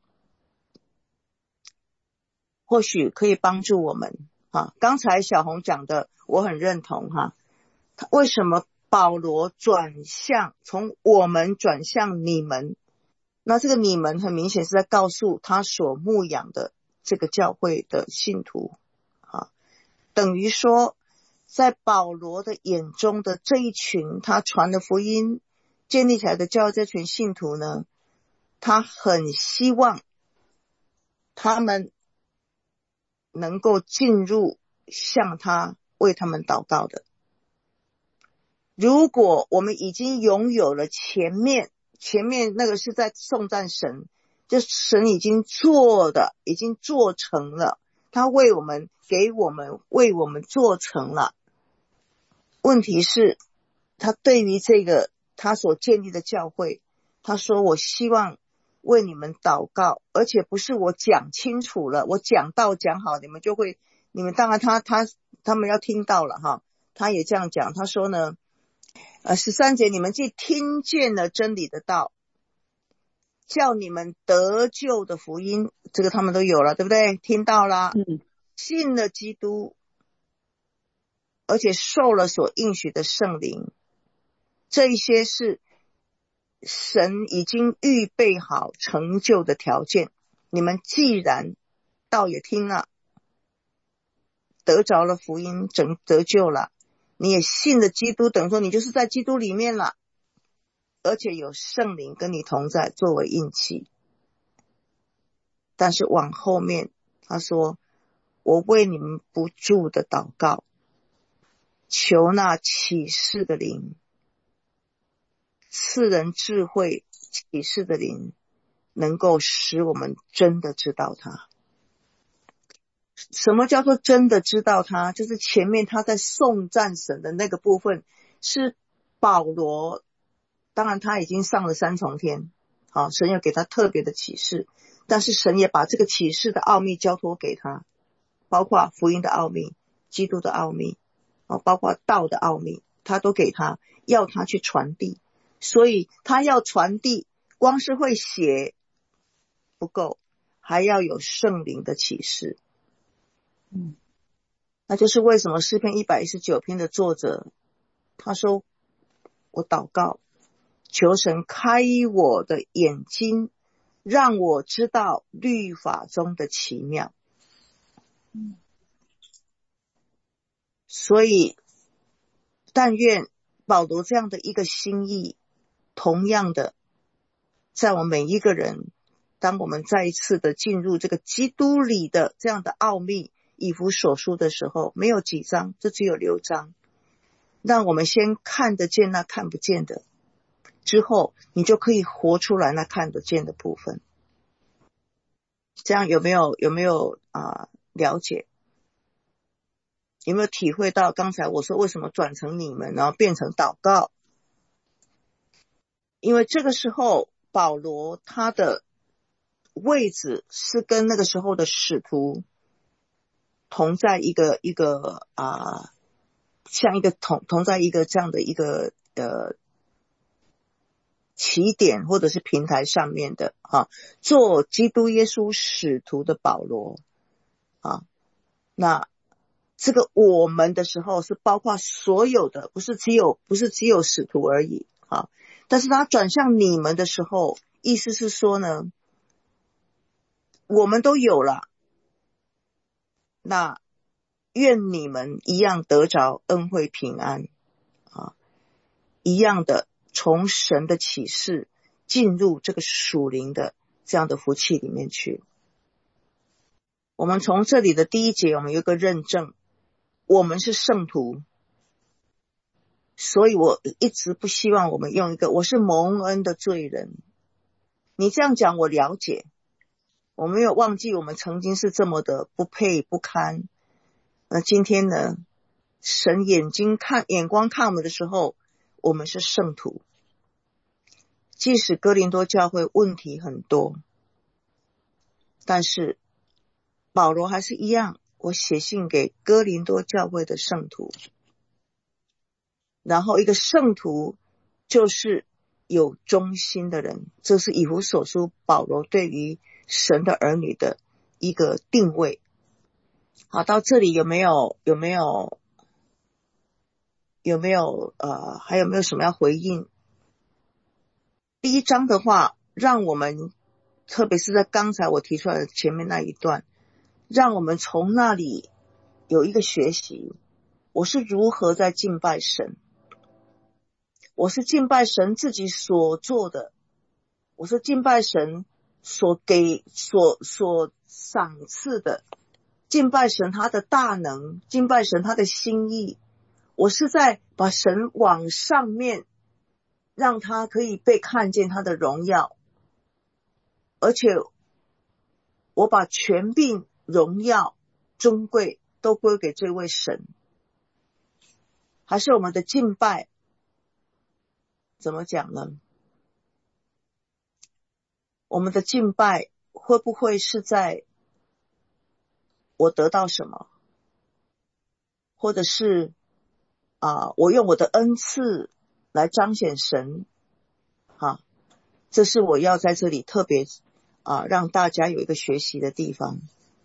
或许可以帮助我们刚才小红讲的我很认同为什么保罗从我们转向你们，那这个你们很明显是在告诉他所牧养的这个教会的信徒等于说在保罗的眼中的这一群他传的福音建立起来的教会，这群信徒呢，他很希望他们能够进入向他为他们祷告的。如果我们已经拥有了前面那个是在颂赞神，就神已经做成了，他为我们为我们做成了。问题是他对于这个他所建立的教会，他说我希望为你们祷告，而且不是我讲清楚了，我讲好你们当然他们要听到了他也这样讲，他说呢13节，你们既听见了真理的道，叫你们得救的福音，这个他们都有了，对不对？听到了信了基督，而且受了所应许的圣灵，这一些是神已经预备好成就的条件。你们既然道也听了，得着了福音，得救了，你也信了基督，等于说你就是在基督里面了，而且有圣灵跟你同在作为印记。但是往后面他说，我为你们不住的祷告，求那启示的灵，赐人智慧启示的灵，能够使我们真的知道他。什么叫做真的知道他？就是前面他在颂赞神的那个部分，是保罗，当然他已经上了3重天，好，神有给他特别的启示，但是神也把这个启示的奥秘交托给他，包括福音的奥秘、基督的奥秘，包括道的奥秘，他都给他，要他去传递。所以他要传递，光是会写不够，还要有圣灵的启示。那就是为什么诗篇119篇的作者他说，我祷告求神开我的眼睛，让我知道律法中的奇妙。所以但愿保罗这样的一个心意，同样的在我们每一个人，当我们再一次的进入这个基督里的这样的奥秘以弗所书的时候，没有几章，这只有6章，让我们先看得见那看不见的，之后你就可以活出来那看得见的部分。这样有没有了解？有没有体会到刚才我说为什么转成你们，然后变成祷告？因为这个时候保罗他的位置是跟那个时候的使徒同在一个像一个同在一个这样的一个起点或者是平台上面的做基督耶稣使徒的保罗那这个我们的时候是包括所有的，不是只有使徒而已但是他转向你们的时候，意思是说呢，我们都有了，那愿你们一样得着恩惠平安一样的从神的启示进入这个属灵的这样的福气里面去。我们从这里的第1节，我们有一个认证，我们是圣徒，所以我一直不希望我们用一个我是蒙恩的罪人。你这样讲我了解，我没有忘记我们曾经是这么的不配不堪。那今天呢，神眼光看我们的时候，我们是圣徒。即使哥林多教会问题很多，但是保罗还是一样，我写信给哥林多教会的圣徒。然后一个圣徒就是有忠心的人，这是以弗所书保罗对于神的儿女的一个定位。好，到这里有没有还有没有什么要回应？第1章的话，让我们特别是在刚才我提出来的前面那一段，让我们从那里有一个学习，我是如何在敬拜神，我是敬拜神自己所做的，我是敬拜神所赏赐的，敬拜神他的大能，敬拜神他的心意，我是在把神往上面，让他可以被看见他的荣耀，而且我把权柄、荣耀、尊贵都归给这位神。还是我们的敬拜怎么讲呢？我们的敬拜会不会是在我得到什么，或者是我用我的恩赐来彰显神这是我要在这里特别让大家有一个学习的地方。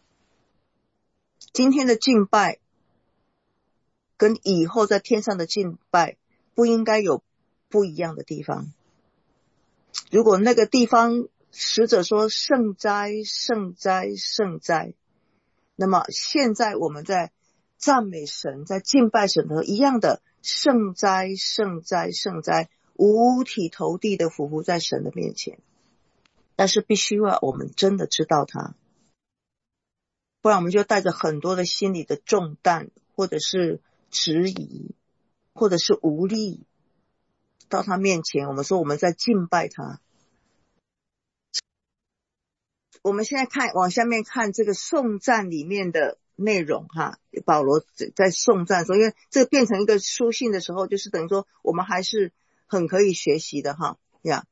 今天的敬拜跟以后在天上的敬拜不应该有不一样的地方。如果那个地方使者说圣哉圣哉圣哉，那么现在我们在赞美神，在敬拜神的时候一样的圣哉圣哉圣哉，五体投地的俯伏在神的面前。但是必须要我们真的知道他， 不然我们就带着很多的心理的重担，或者是质疑，或者是无力，到他面前，我们说我们在敬拜他。我们现在往下面看这个颂赞里面的内容哈，保罗在颂赞说，因为这变成一个书信的时候，就是等于说我们还是很可以学习的哈呀。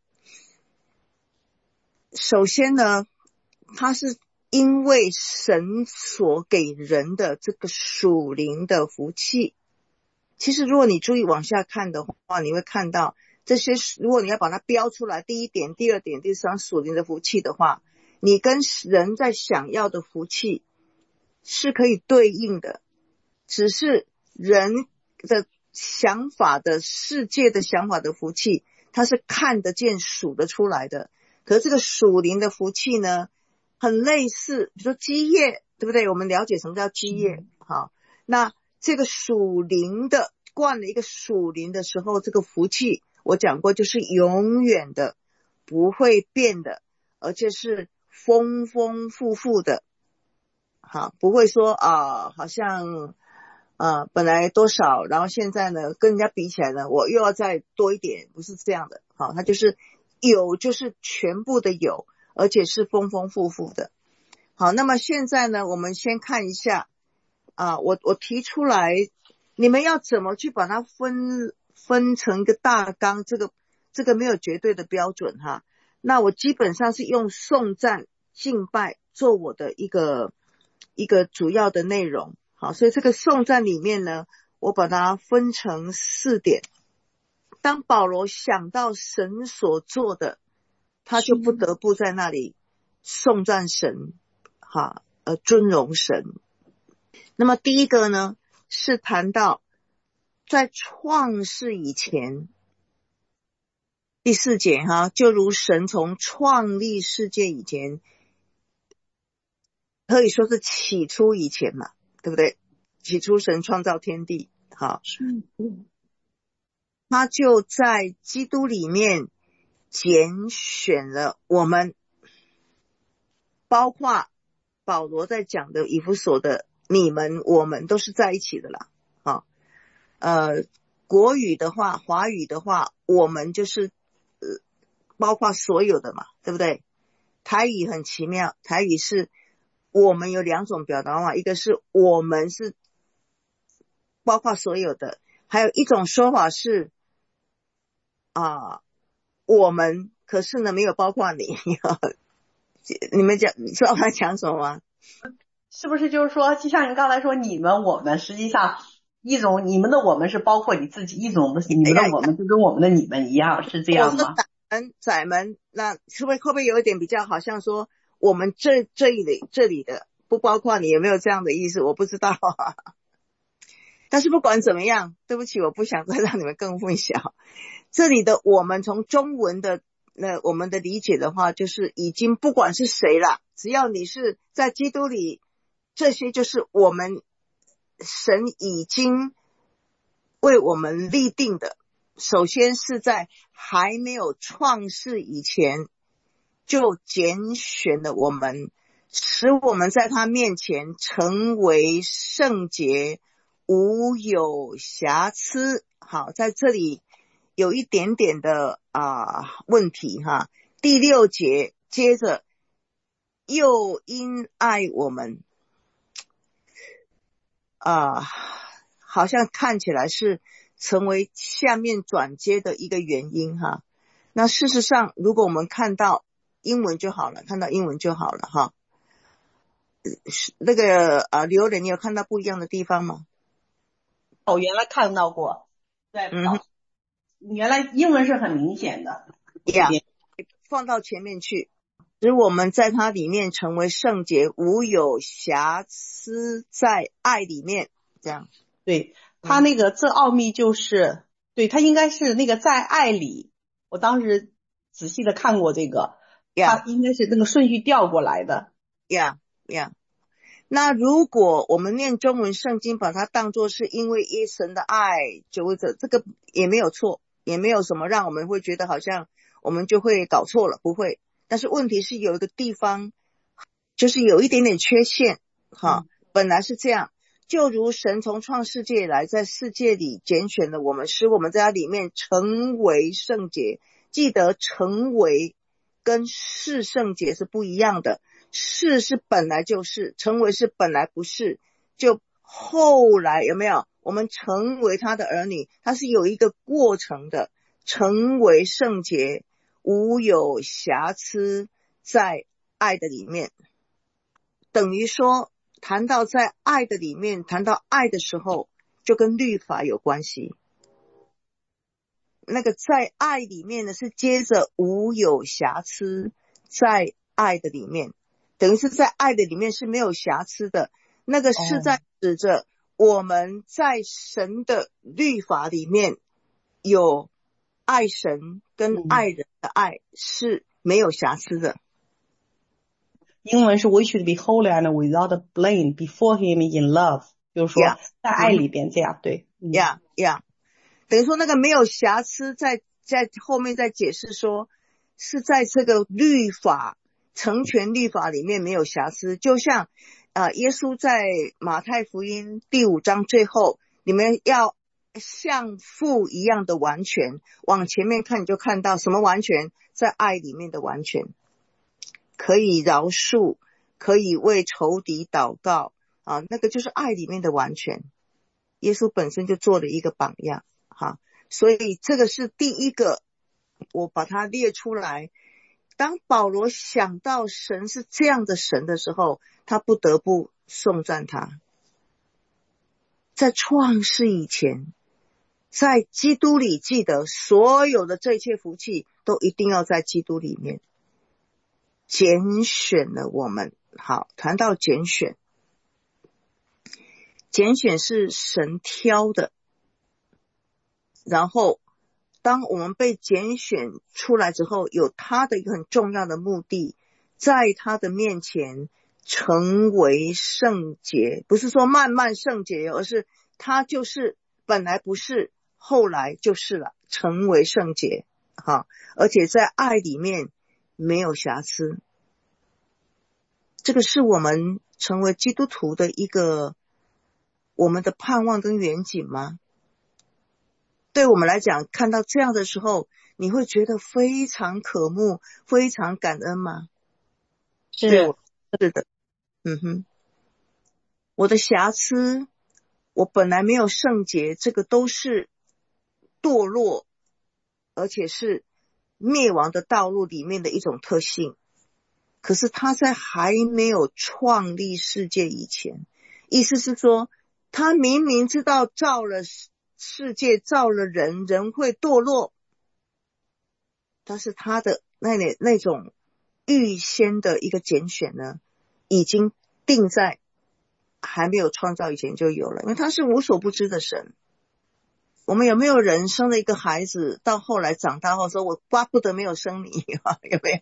首先呢，他是因为神所给人的这个属灵的福气。其实如果你注意往下看的话，你会看到这些，如果你要把它标出来，第一点、第二点、第三属灵的福气的话，你跟人在想要的福气是可以对应的，只是人的想法的世界的想法的福气，它是看得见数得出来的。可是这个属灵的福气呢，很类似，比如说基业，对不对？我们了解什么叫基业，好，那这个属灵的灌了一个属灵的时候，这个福气我讲过就是永远的，不会变的，而且是丰丰富富的，好，不会说好像本来多少，然后现在呢跟人家比起来呢，我又要再多一点，不是这样的。好，它就是有，就是全部的有，而且是丰丰富富的。好，那么现在呢，我们先看一下我提出来，你们要怎么去把它分成一个大纲，这个没有绝对的标准哈。那我基本上是用颂赞敬拜做我的一个主要的内容。好，所以这个颂赞里面呢，我把它分成4点。当保罗想到神所做的，他就不得不在那里颂赞神，尊荣神。那么第一个呢，是谈到在创世以前，第4节就如神从创立世界以前，可以说是起初以前嘛，对不对？起初神创造天地，好，他就在基督里面拣选了我们，包括保罗在讲的以弗所的你们我们都是在一起的啦。国语的话，华语的话，我们就是包括所有的嘛，对不对？台语很奇妙，台语是我们有2种表达法，一个是我们是包括所有的，还有一种说法是我们可是呢没有包括你。你们讲，你知道他讲什么吗？ 是不是就是说，就像你刚才说你们我们，实际上一种你们的我们是包括你自己，一种的你们的我们就跟我们的你们一样，是这样吗？ 窄门，那会不会有一点比较好像说我们这里的不包括你，有没有这样的意思？我不知道但是不管怎么样，对不起，我不想再让你们更混淆。这里的我们从中文的我们的理解的话，就是已经不管是谁了，只要你是在基督里，这些就是我们神已经为我们立定的。首先是在还没有创世以前就拣选了我们，使我们在他面前成为圣洁，无有瑕疵。好，在这里有一点点的问题哈。第6节接着又因爱我们好像看起来是成为下面转接的一个原因哈。那事实上如果我们看到英文就好了，哈。那个刘磊，你有看到不一样的地方吗？ 我原来看到过，对，原来英文是很明显的。 放到前面去，使我们在它里面成为圣洁，无有瑕疵，在爱里面，这样。 对，他那个这奥秘就是对，他应该是那个在爱里，我当时仔细的看过这个，他应该是那个顺序调过来的。 那如果我们念中文圣经，把它当作是因为神的爱，就这个也没有错，也没有什么让我们会觉得好像我们就会搞错了，不会。但是问题是有一个地方就是有一点点缺陷， 本来是这样，就如神从创世界以来在世界里拣选了我们，使我们在他里面成为圣洁。记得成为跟是圣洁是不一样的，是本来就是，成为是本来不是，就后来有没有我们成为他的儿女，他是有一个过程的，成为圣洁无有瑕疵，在爱的里面。等于说谈到在爱的里面，谈到爱的时候就跟律法有关系。那个在爱里面呢，是接着无有瑕疵，在爱的里面，等于是在爱的里面是没有瑕疵的。那个是在指着我们在神的律法里面有爱神跟爱人的爱是没有瑕疵的。 英文是 We should be holy and without blame before him in love， 就是说在爱里边这样，对。 等于说那个没有瑕疵，在后面再解释说是在这个律法成全律法里面没有瑕疵。就像耶稣在马太福音第5章最后，你们要像父一样的完全，往前面看你就看到什么完全，在爱里面的完全，可以饶恕，可以为仇敌祷告那个就是爱里面的完全。耶稣本身就做了一个榜样所以这个是第一个，我把它列出来。当保罗想到神是这样的神的时候，他不得不颂赞他。在创世以前，在基督里，记得所有的这一切福气都一定要在基督里面。拣选了我们。好，谈到拣选，拣选是神挑的，然后当我们被拣选出来之后，有他的一个很重要的目的，在他的面前成为圣洁，不是说慢慢圣洁，而是他就是本来不是，后来就是了，成为圣洁而且在爱里面没有瑕疵。这个是我们成为基督徒的一个我们的盼望跟远景吗？对我们来讲，看到这样的时候，你会觉得非常渴慕，非常感恩吗？ 是的。我的瑕疵，我本来没有圣洁，这个都是堕落，而且是灭亡的道路里面的一种特性。可是他在还没有创立世界以前，意思是说他明明知道造了世界，造了人，人会堕落，但是他的那种预先的一个拣选呢，已经定在还没有创造以前就有了，因为他是无所不知的神。我们有没有人生了一个孩子，到后来长大后说我巴不得没有生你有没有？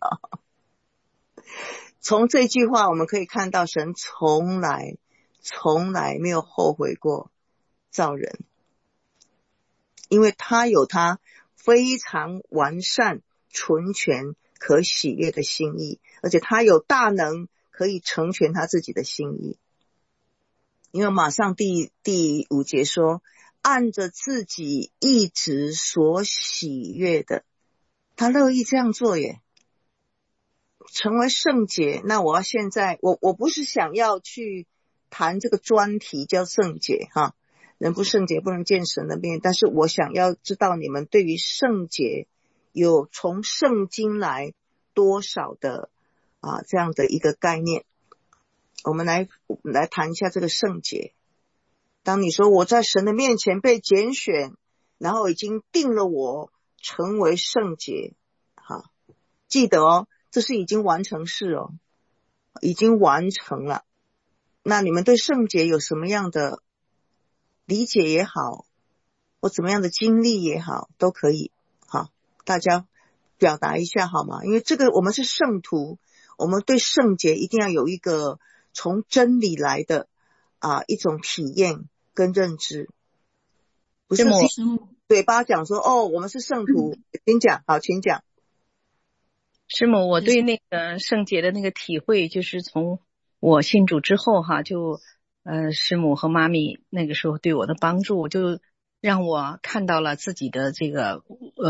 从这句话我们可以看到，神从来没有后悔过造人，因为他有他非常完善、纯全、可喜悦的心意，而且他有大能可以成全他自己的心意。因为马上第5节说，按着自己一直所喜悦的，他乐意这样做耶，成为圣洁。那我要现在我不是想要去谈这个专题叫圣洁人不圣洁不能见神的面，但是我想要知道你们对于圣洁有从圣经来多少的这样的一个概念。我们来谈一下这个圣洁。当你说我在神的面前被拣选，然后已经定了我成为圣洁记得这是已经完成式已经完成了。那你们对圣洁有什么样的理解也好，或怎么样的经历也好，都可以大家表达一下好吗？因为这个我们是圣徒，我们对圣洁一定要有一个从真理来的一种体验跟认知，不是嘴巴讲说我们是圣徒。请讲。好，请讲。 师母，我对那个圣洁的那个体会，就是从我信主之后哈，师母和妈咪那个时候对我的帮助，就让我看到了自己的这个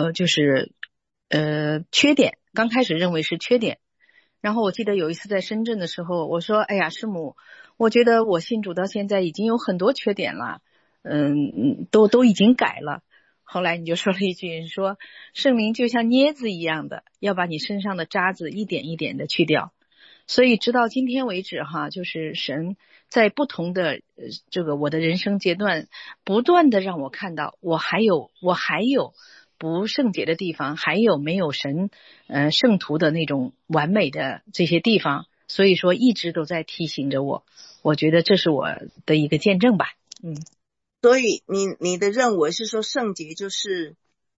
缺点，刚开始认为是缺点。然后我记得有一次在深圳的时候，我说哎呀师母，我觉得我信主到现在已经有很多缺点了，都已经改了。后来你就说了一句，说圣灵就像镊子一样的，要把你身上的渣子一点一点的去掉。所以直到今天为止哈，就是神在不同的我的人生阶段，不断的让我看到我还有不圣洁的地方，还有没有神圣徒的那种完美的这些地方，所以说一直都在提醒着我，我觉得这是我的一个见证吧。 所以你的认为是说圣洁就是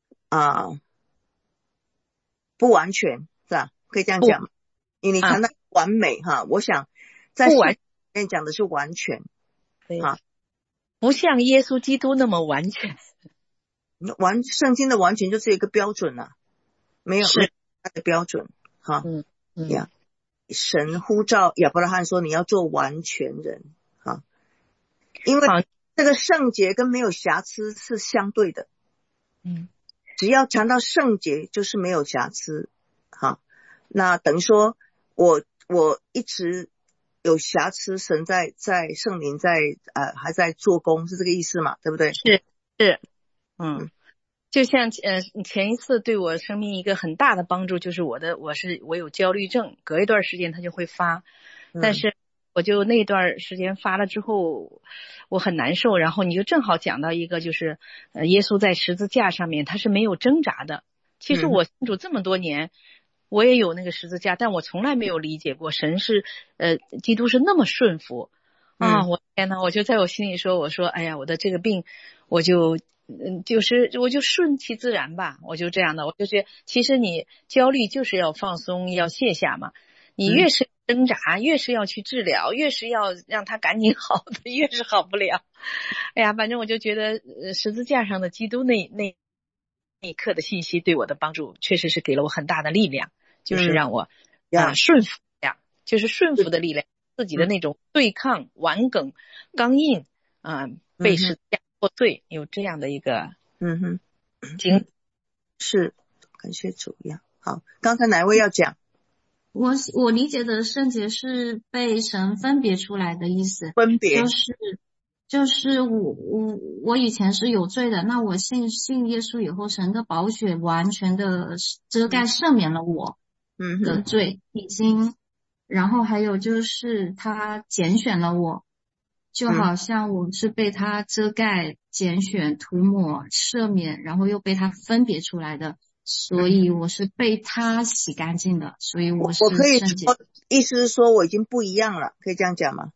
不完全是吧？可以这样讲吗？因为你谈到完美哈，我想在圣经里面讲的是完全， 对啊，不像耶稣基督那么完全。 圣经的完全就是一个标准啊，没有它的标准哈。神呼召亚伯拉罕说你要做完全人哈，因为这个圣洁跟没有瑕疵是相对的。只要谈到圣洁就是没有瑕疵哈，那等于说我一直有瑕疵，神在圣灵在还在做工，是这个意思嘛？对不对？ 是就像前一次对我生命一个很大的帮助就是我有焦虑症，隔一段时间它就会发，但是我就那段时间发了之后我很难受，然后你就正好讲到一个就是耶稣在十字架上面他是没有挣扎的。其实我信主这么多年，我也有那个十字架，但我从来没有理解过神是基督是那么顺服啊！我天哪，我就在我心里说，我说哎呀，我的这个病我就顺其自然吧，我就这样的，我就觉得其实你焦虑就是要放松，要卸下嘛。你越是挣扎，越是要去治疗，越是要让它赶紧好的，越是好不了。哎呀，反正我就觉得十字架上的基督那一刻的信息对我的帮助，确实是给了我很大的力量，就是让我顺服呀，就是顺服的力量，自己的那种对抗、顽梗、刚硬被十字架破碎，有这样的一个是感谢主呀。好，刚才哪一位要讲？ 我理解的圣洁是被神分别出来的意思， 分别就是我以前是有罪的，那我信耶稣以后，神的宝血完全的遮盖赦免了我的罪，已经，然后还有就是他拣选了我，就好像我是被他遮盖、拣选、涂抹、赦免，然后又被他分别出来的。所以我是被他洗干净的，所以我是圣洁。 意思是说我已经不一样了，可以这样讲吗？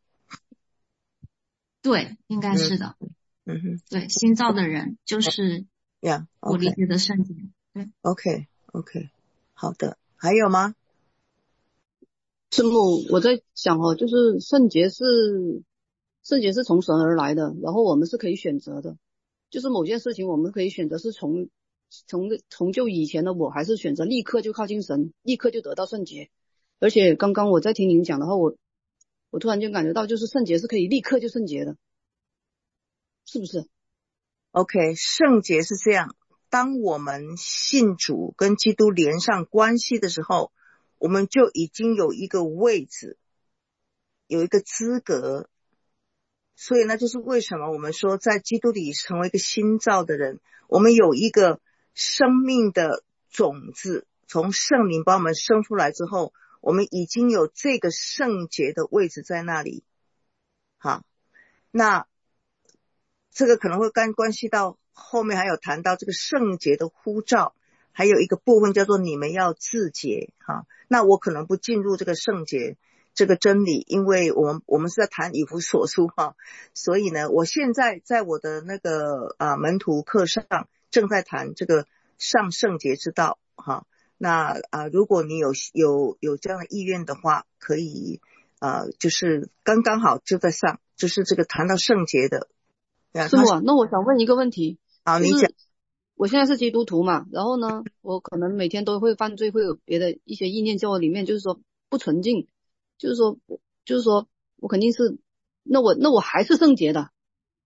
对，应该是的。对，新造的人就是我理解的圣洁。对 ，OK， 好的，还有吗？ 师母，我在想就是圣洁是从神而来的，然后我们是可以选择的，就是某件事情我们可以选择是从就以前的我，还是选择立刻就靠近神，立刻就得到圣洁。而且刚刚我在听您讲的话，我突然间感觉到，就是圣洁是可以立刻就圣洁的，是不是 ？OK， 圣洁是这样，当我们信主跟基督连上关系的时候，我们就已经有一个位置，有一个资格。所以呢，就是为什么我们说在基督里成为一个新造的人，我们有一个生命的种子，从圣灵把我们生出来之后，我们已经有这个圣洁的位置在那里。好，那这个可能会关系到后面还有谈到这个圣洁的呼召，还有一个部分叫做你们要自洁。好，那我可能不进入这个圣洁这个真理，因为我们是在谈以弗所书哈，所以呢，我现在在我的那个门徒课上正在谈这个上圣洁之道哈。那如果你有这样的意愿的话，可以就是刚刚好就在上，就是这个谈到圣洁的。 师母，那我想问一个问题。 好，你讲。 我现在是基督徒嘛，然后呢，我可能每天都会犯罪，会有别的一些意念在我里面，就是说不纯净。就是说就是说我肯定是，那我还是圣洁的。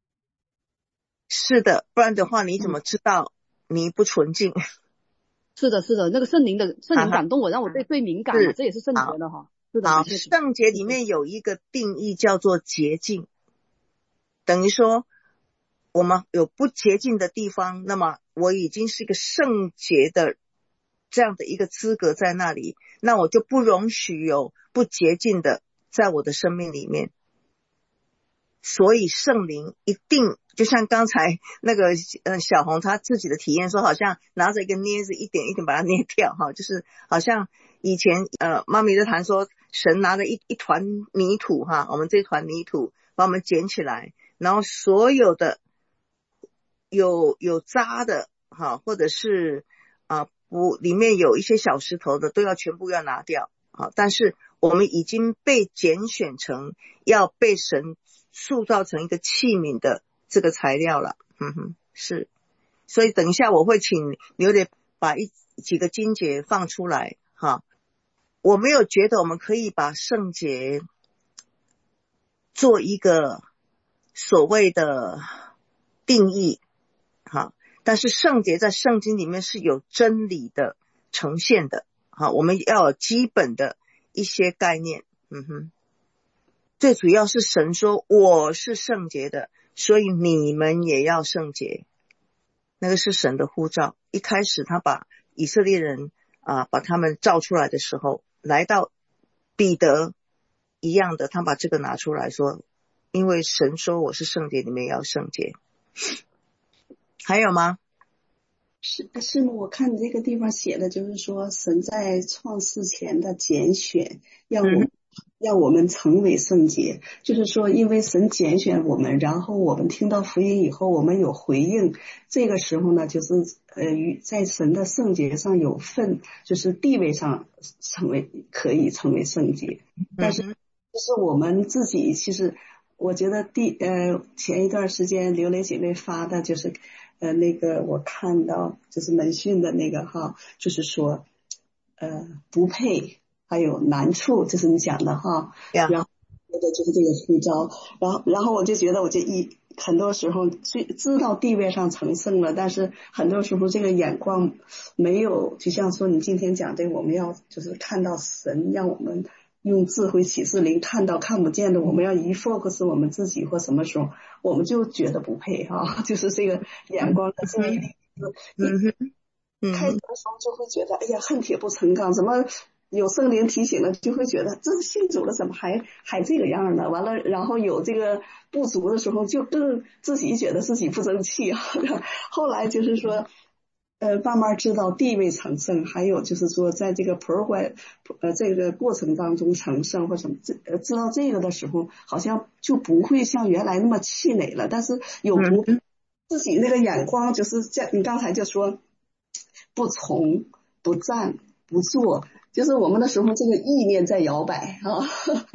是的，不然的话你怎么知道你不纯净？ 是的，那个圣灵感动我，让我对罪敏感了，这也是圣洁的哈。是的， 好，圣洁里面有一个定义叫做洁净，等于说我们有不洁净的地方，那么我已经是一个圣洁的这样的一个资格在那里，那我就不容许有不洁净的在我的生命里面。所以圣灵一定就像刚才那个小红她自己的体验说，好像拿着一个镊子一点一点把它捏掉哈，就是好像以前妈咪在谈说神拿着一团泥土哈，我们这团泥土把我们捡起来，然后所有的有渣的哈，或者是不里面有一些小石头的都要全部要拿掉啊，但是我们已经被拣选成要被神塑造成一个器皿的这个材料了。是，所以等一下我会请刘姐把几个经节放出来哈。我没有觉得我们可以把圣洁做一个所谓的定义哈，但是圣洁在圣经里面是有真理的呈现的哈，我们要有基本的一些概念。最主要是神说我是圣洁的，所以你们也要圣洁，那个是神的呼召。一开始他把以色列人把他们召出来的时候，来到彼得一样的，他把这个拿出来说，因为神说我是圣洁，你们也要圣洁。还有吗？ 是吗？我看这个地方写的就是说，神在创世前的拣选，让我们成为圣洁，就是说因为神拣选我们，然后我们听到福音以后我们有回应，这个时候呢就是在神的圣洁上有份，就是地位上可以成为圣洁。但是就是我们自己，其实我觉得前一段时间刘雷姐妹发的就是那个我看到就是门训的那个哈，就是说不配还有难处，这是你讲的哈。然后就是这个呼召，然后我就觉得很多时候知道地位上成圣了，但是很多时候这个眼光没有，就像说你今天讲这个，我们要就是看到神让我们用智慧启示灵看到看不见的，我们要一 focus 我们自己或什么时候我们就觉得不配哈，就是这个眼光的这一点。开始的时候就会觉得哎呀恨铁不成钢，怎么有圣灵提醒了就会觉得这是信主了怎么还这个样呢，完了然后有这个不足的时候就更自己觉得自己不争气后来就是说慢慢知道地位成圣，还有就是说在这个这个过程当中成圣或什么知道这个的时候，好像就不会像原来那么气馁了，但是有自己那个眼光，就是像你刚才就说不从不站不做，就是我们的时候这个意念在摇摆啊。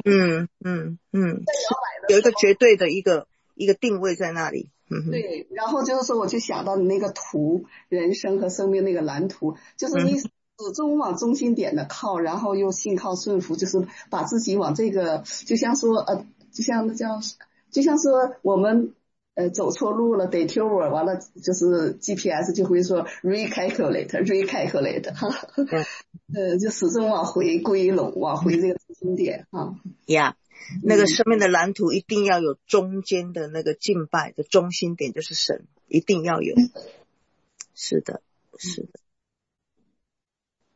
有一个绝对的一个定位在那里。 对，然后就是说我就想到你那个图，人生和生命那个蓝图，就是你始终往中心点的靠，然后又信靠顺服，就是把自己往这个就像说我们走错路了 detour 完了就是 GPS 就会说 recalculate 就始终往回归拢，往回这个中心点那个生命的蓝图一定要有中间的那个敬拜的中心点，就是神，一定要有。是的。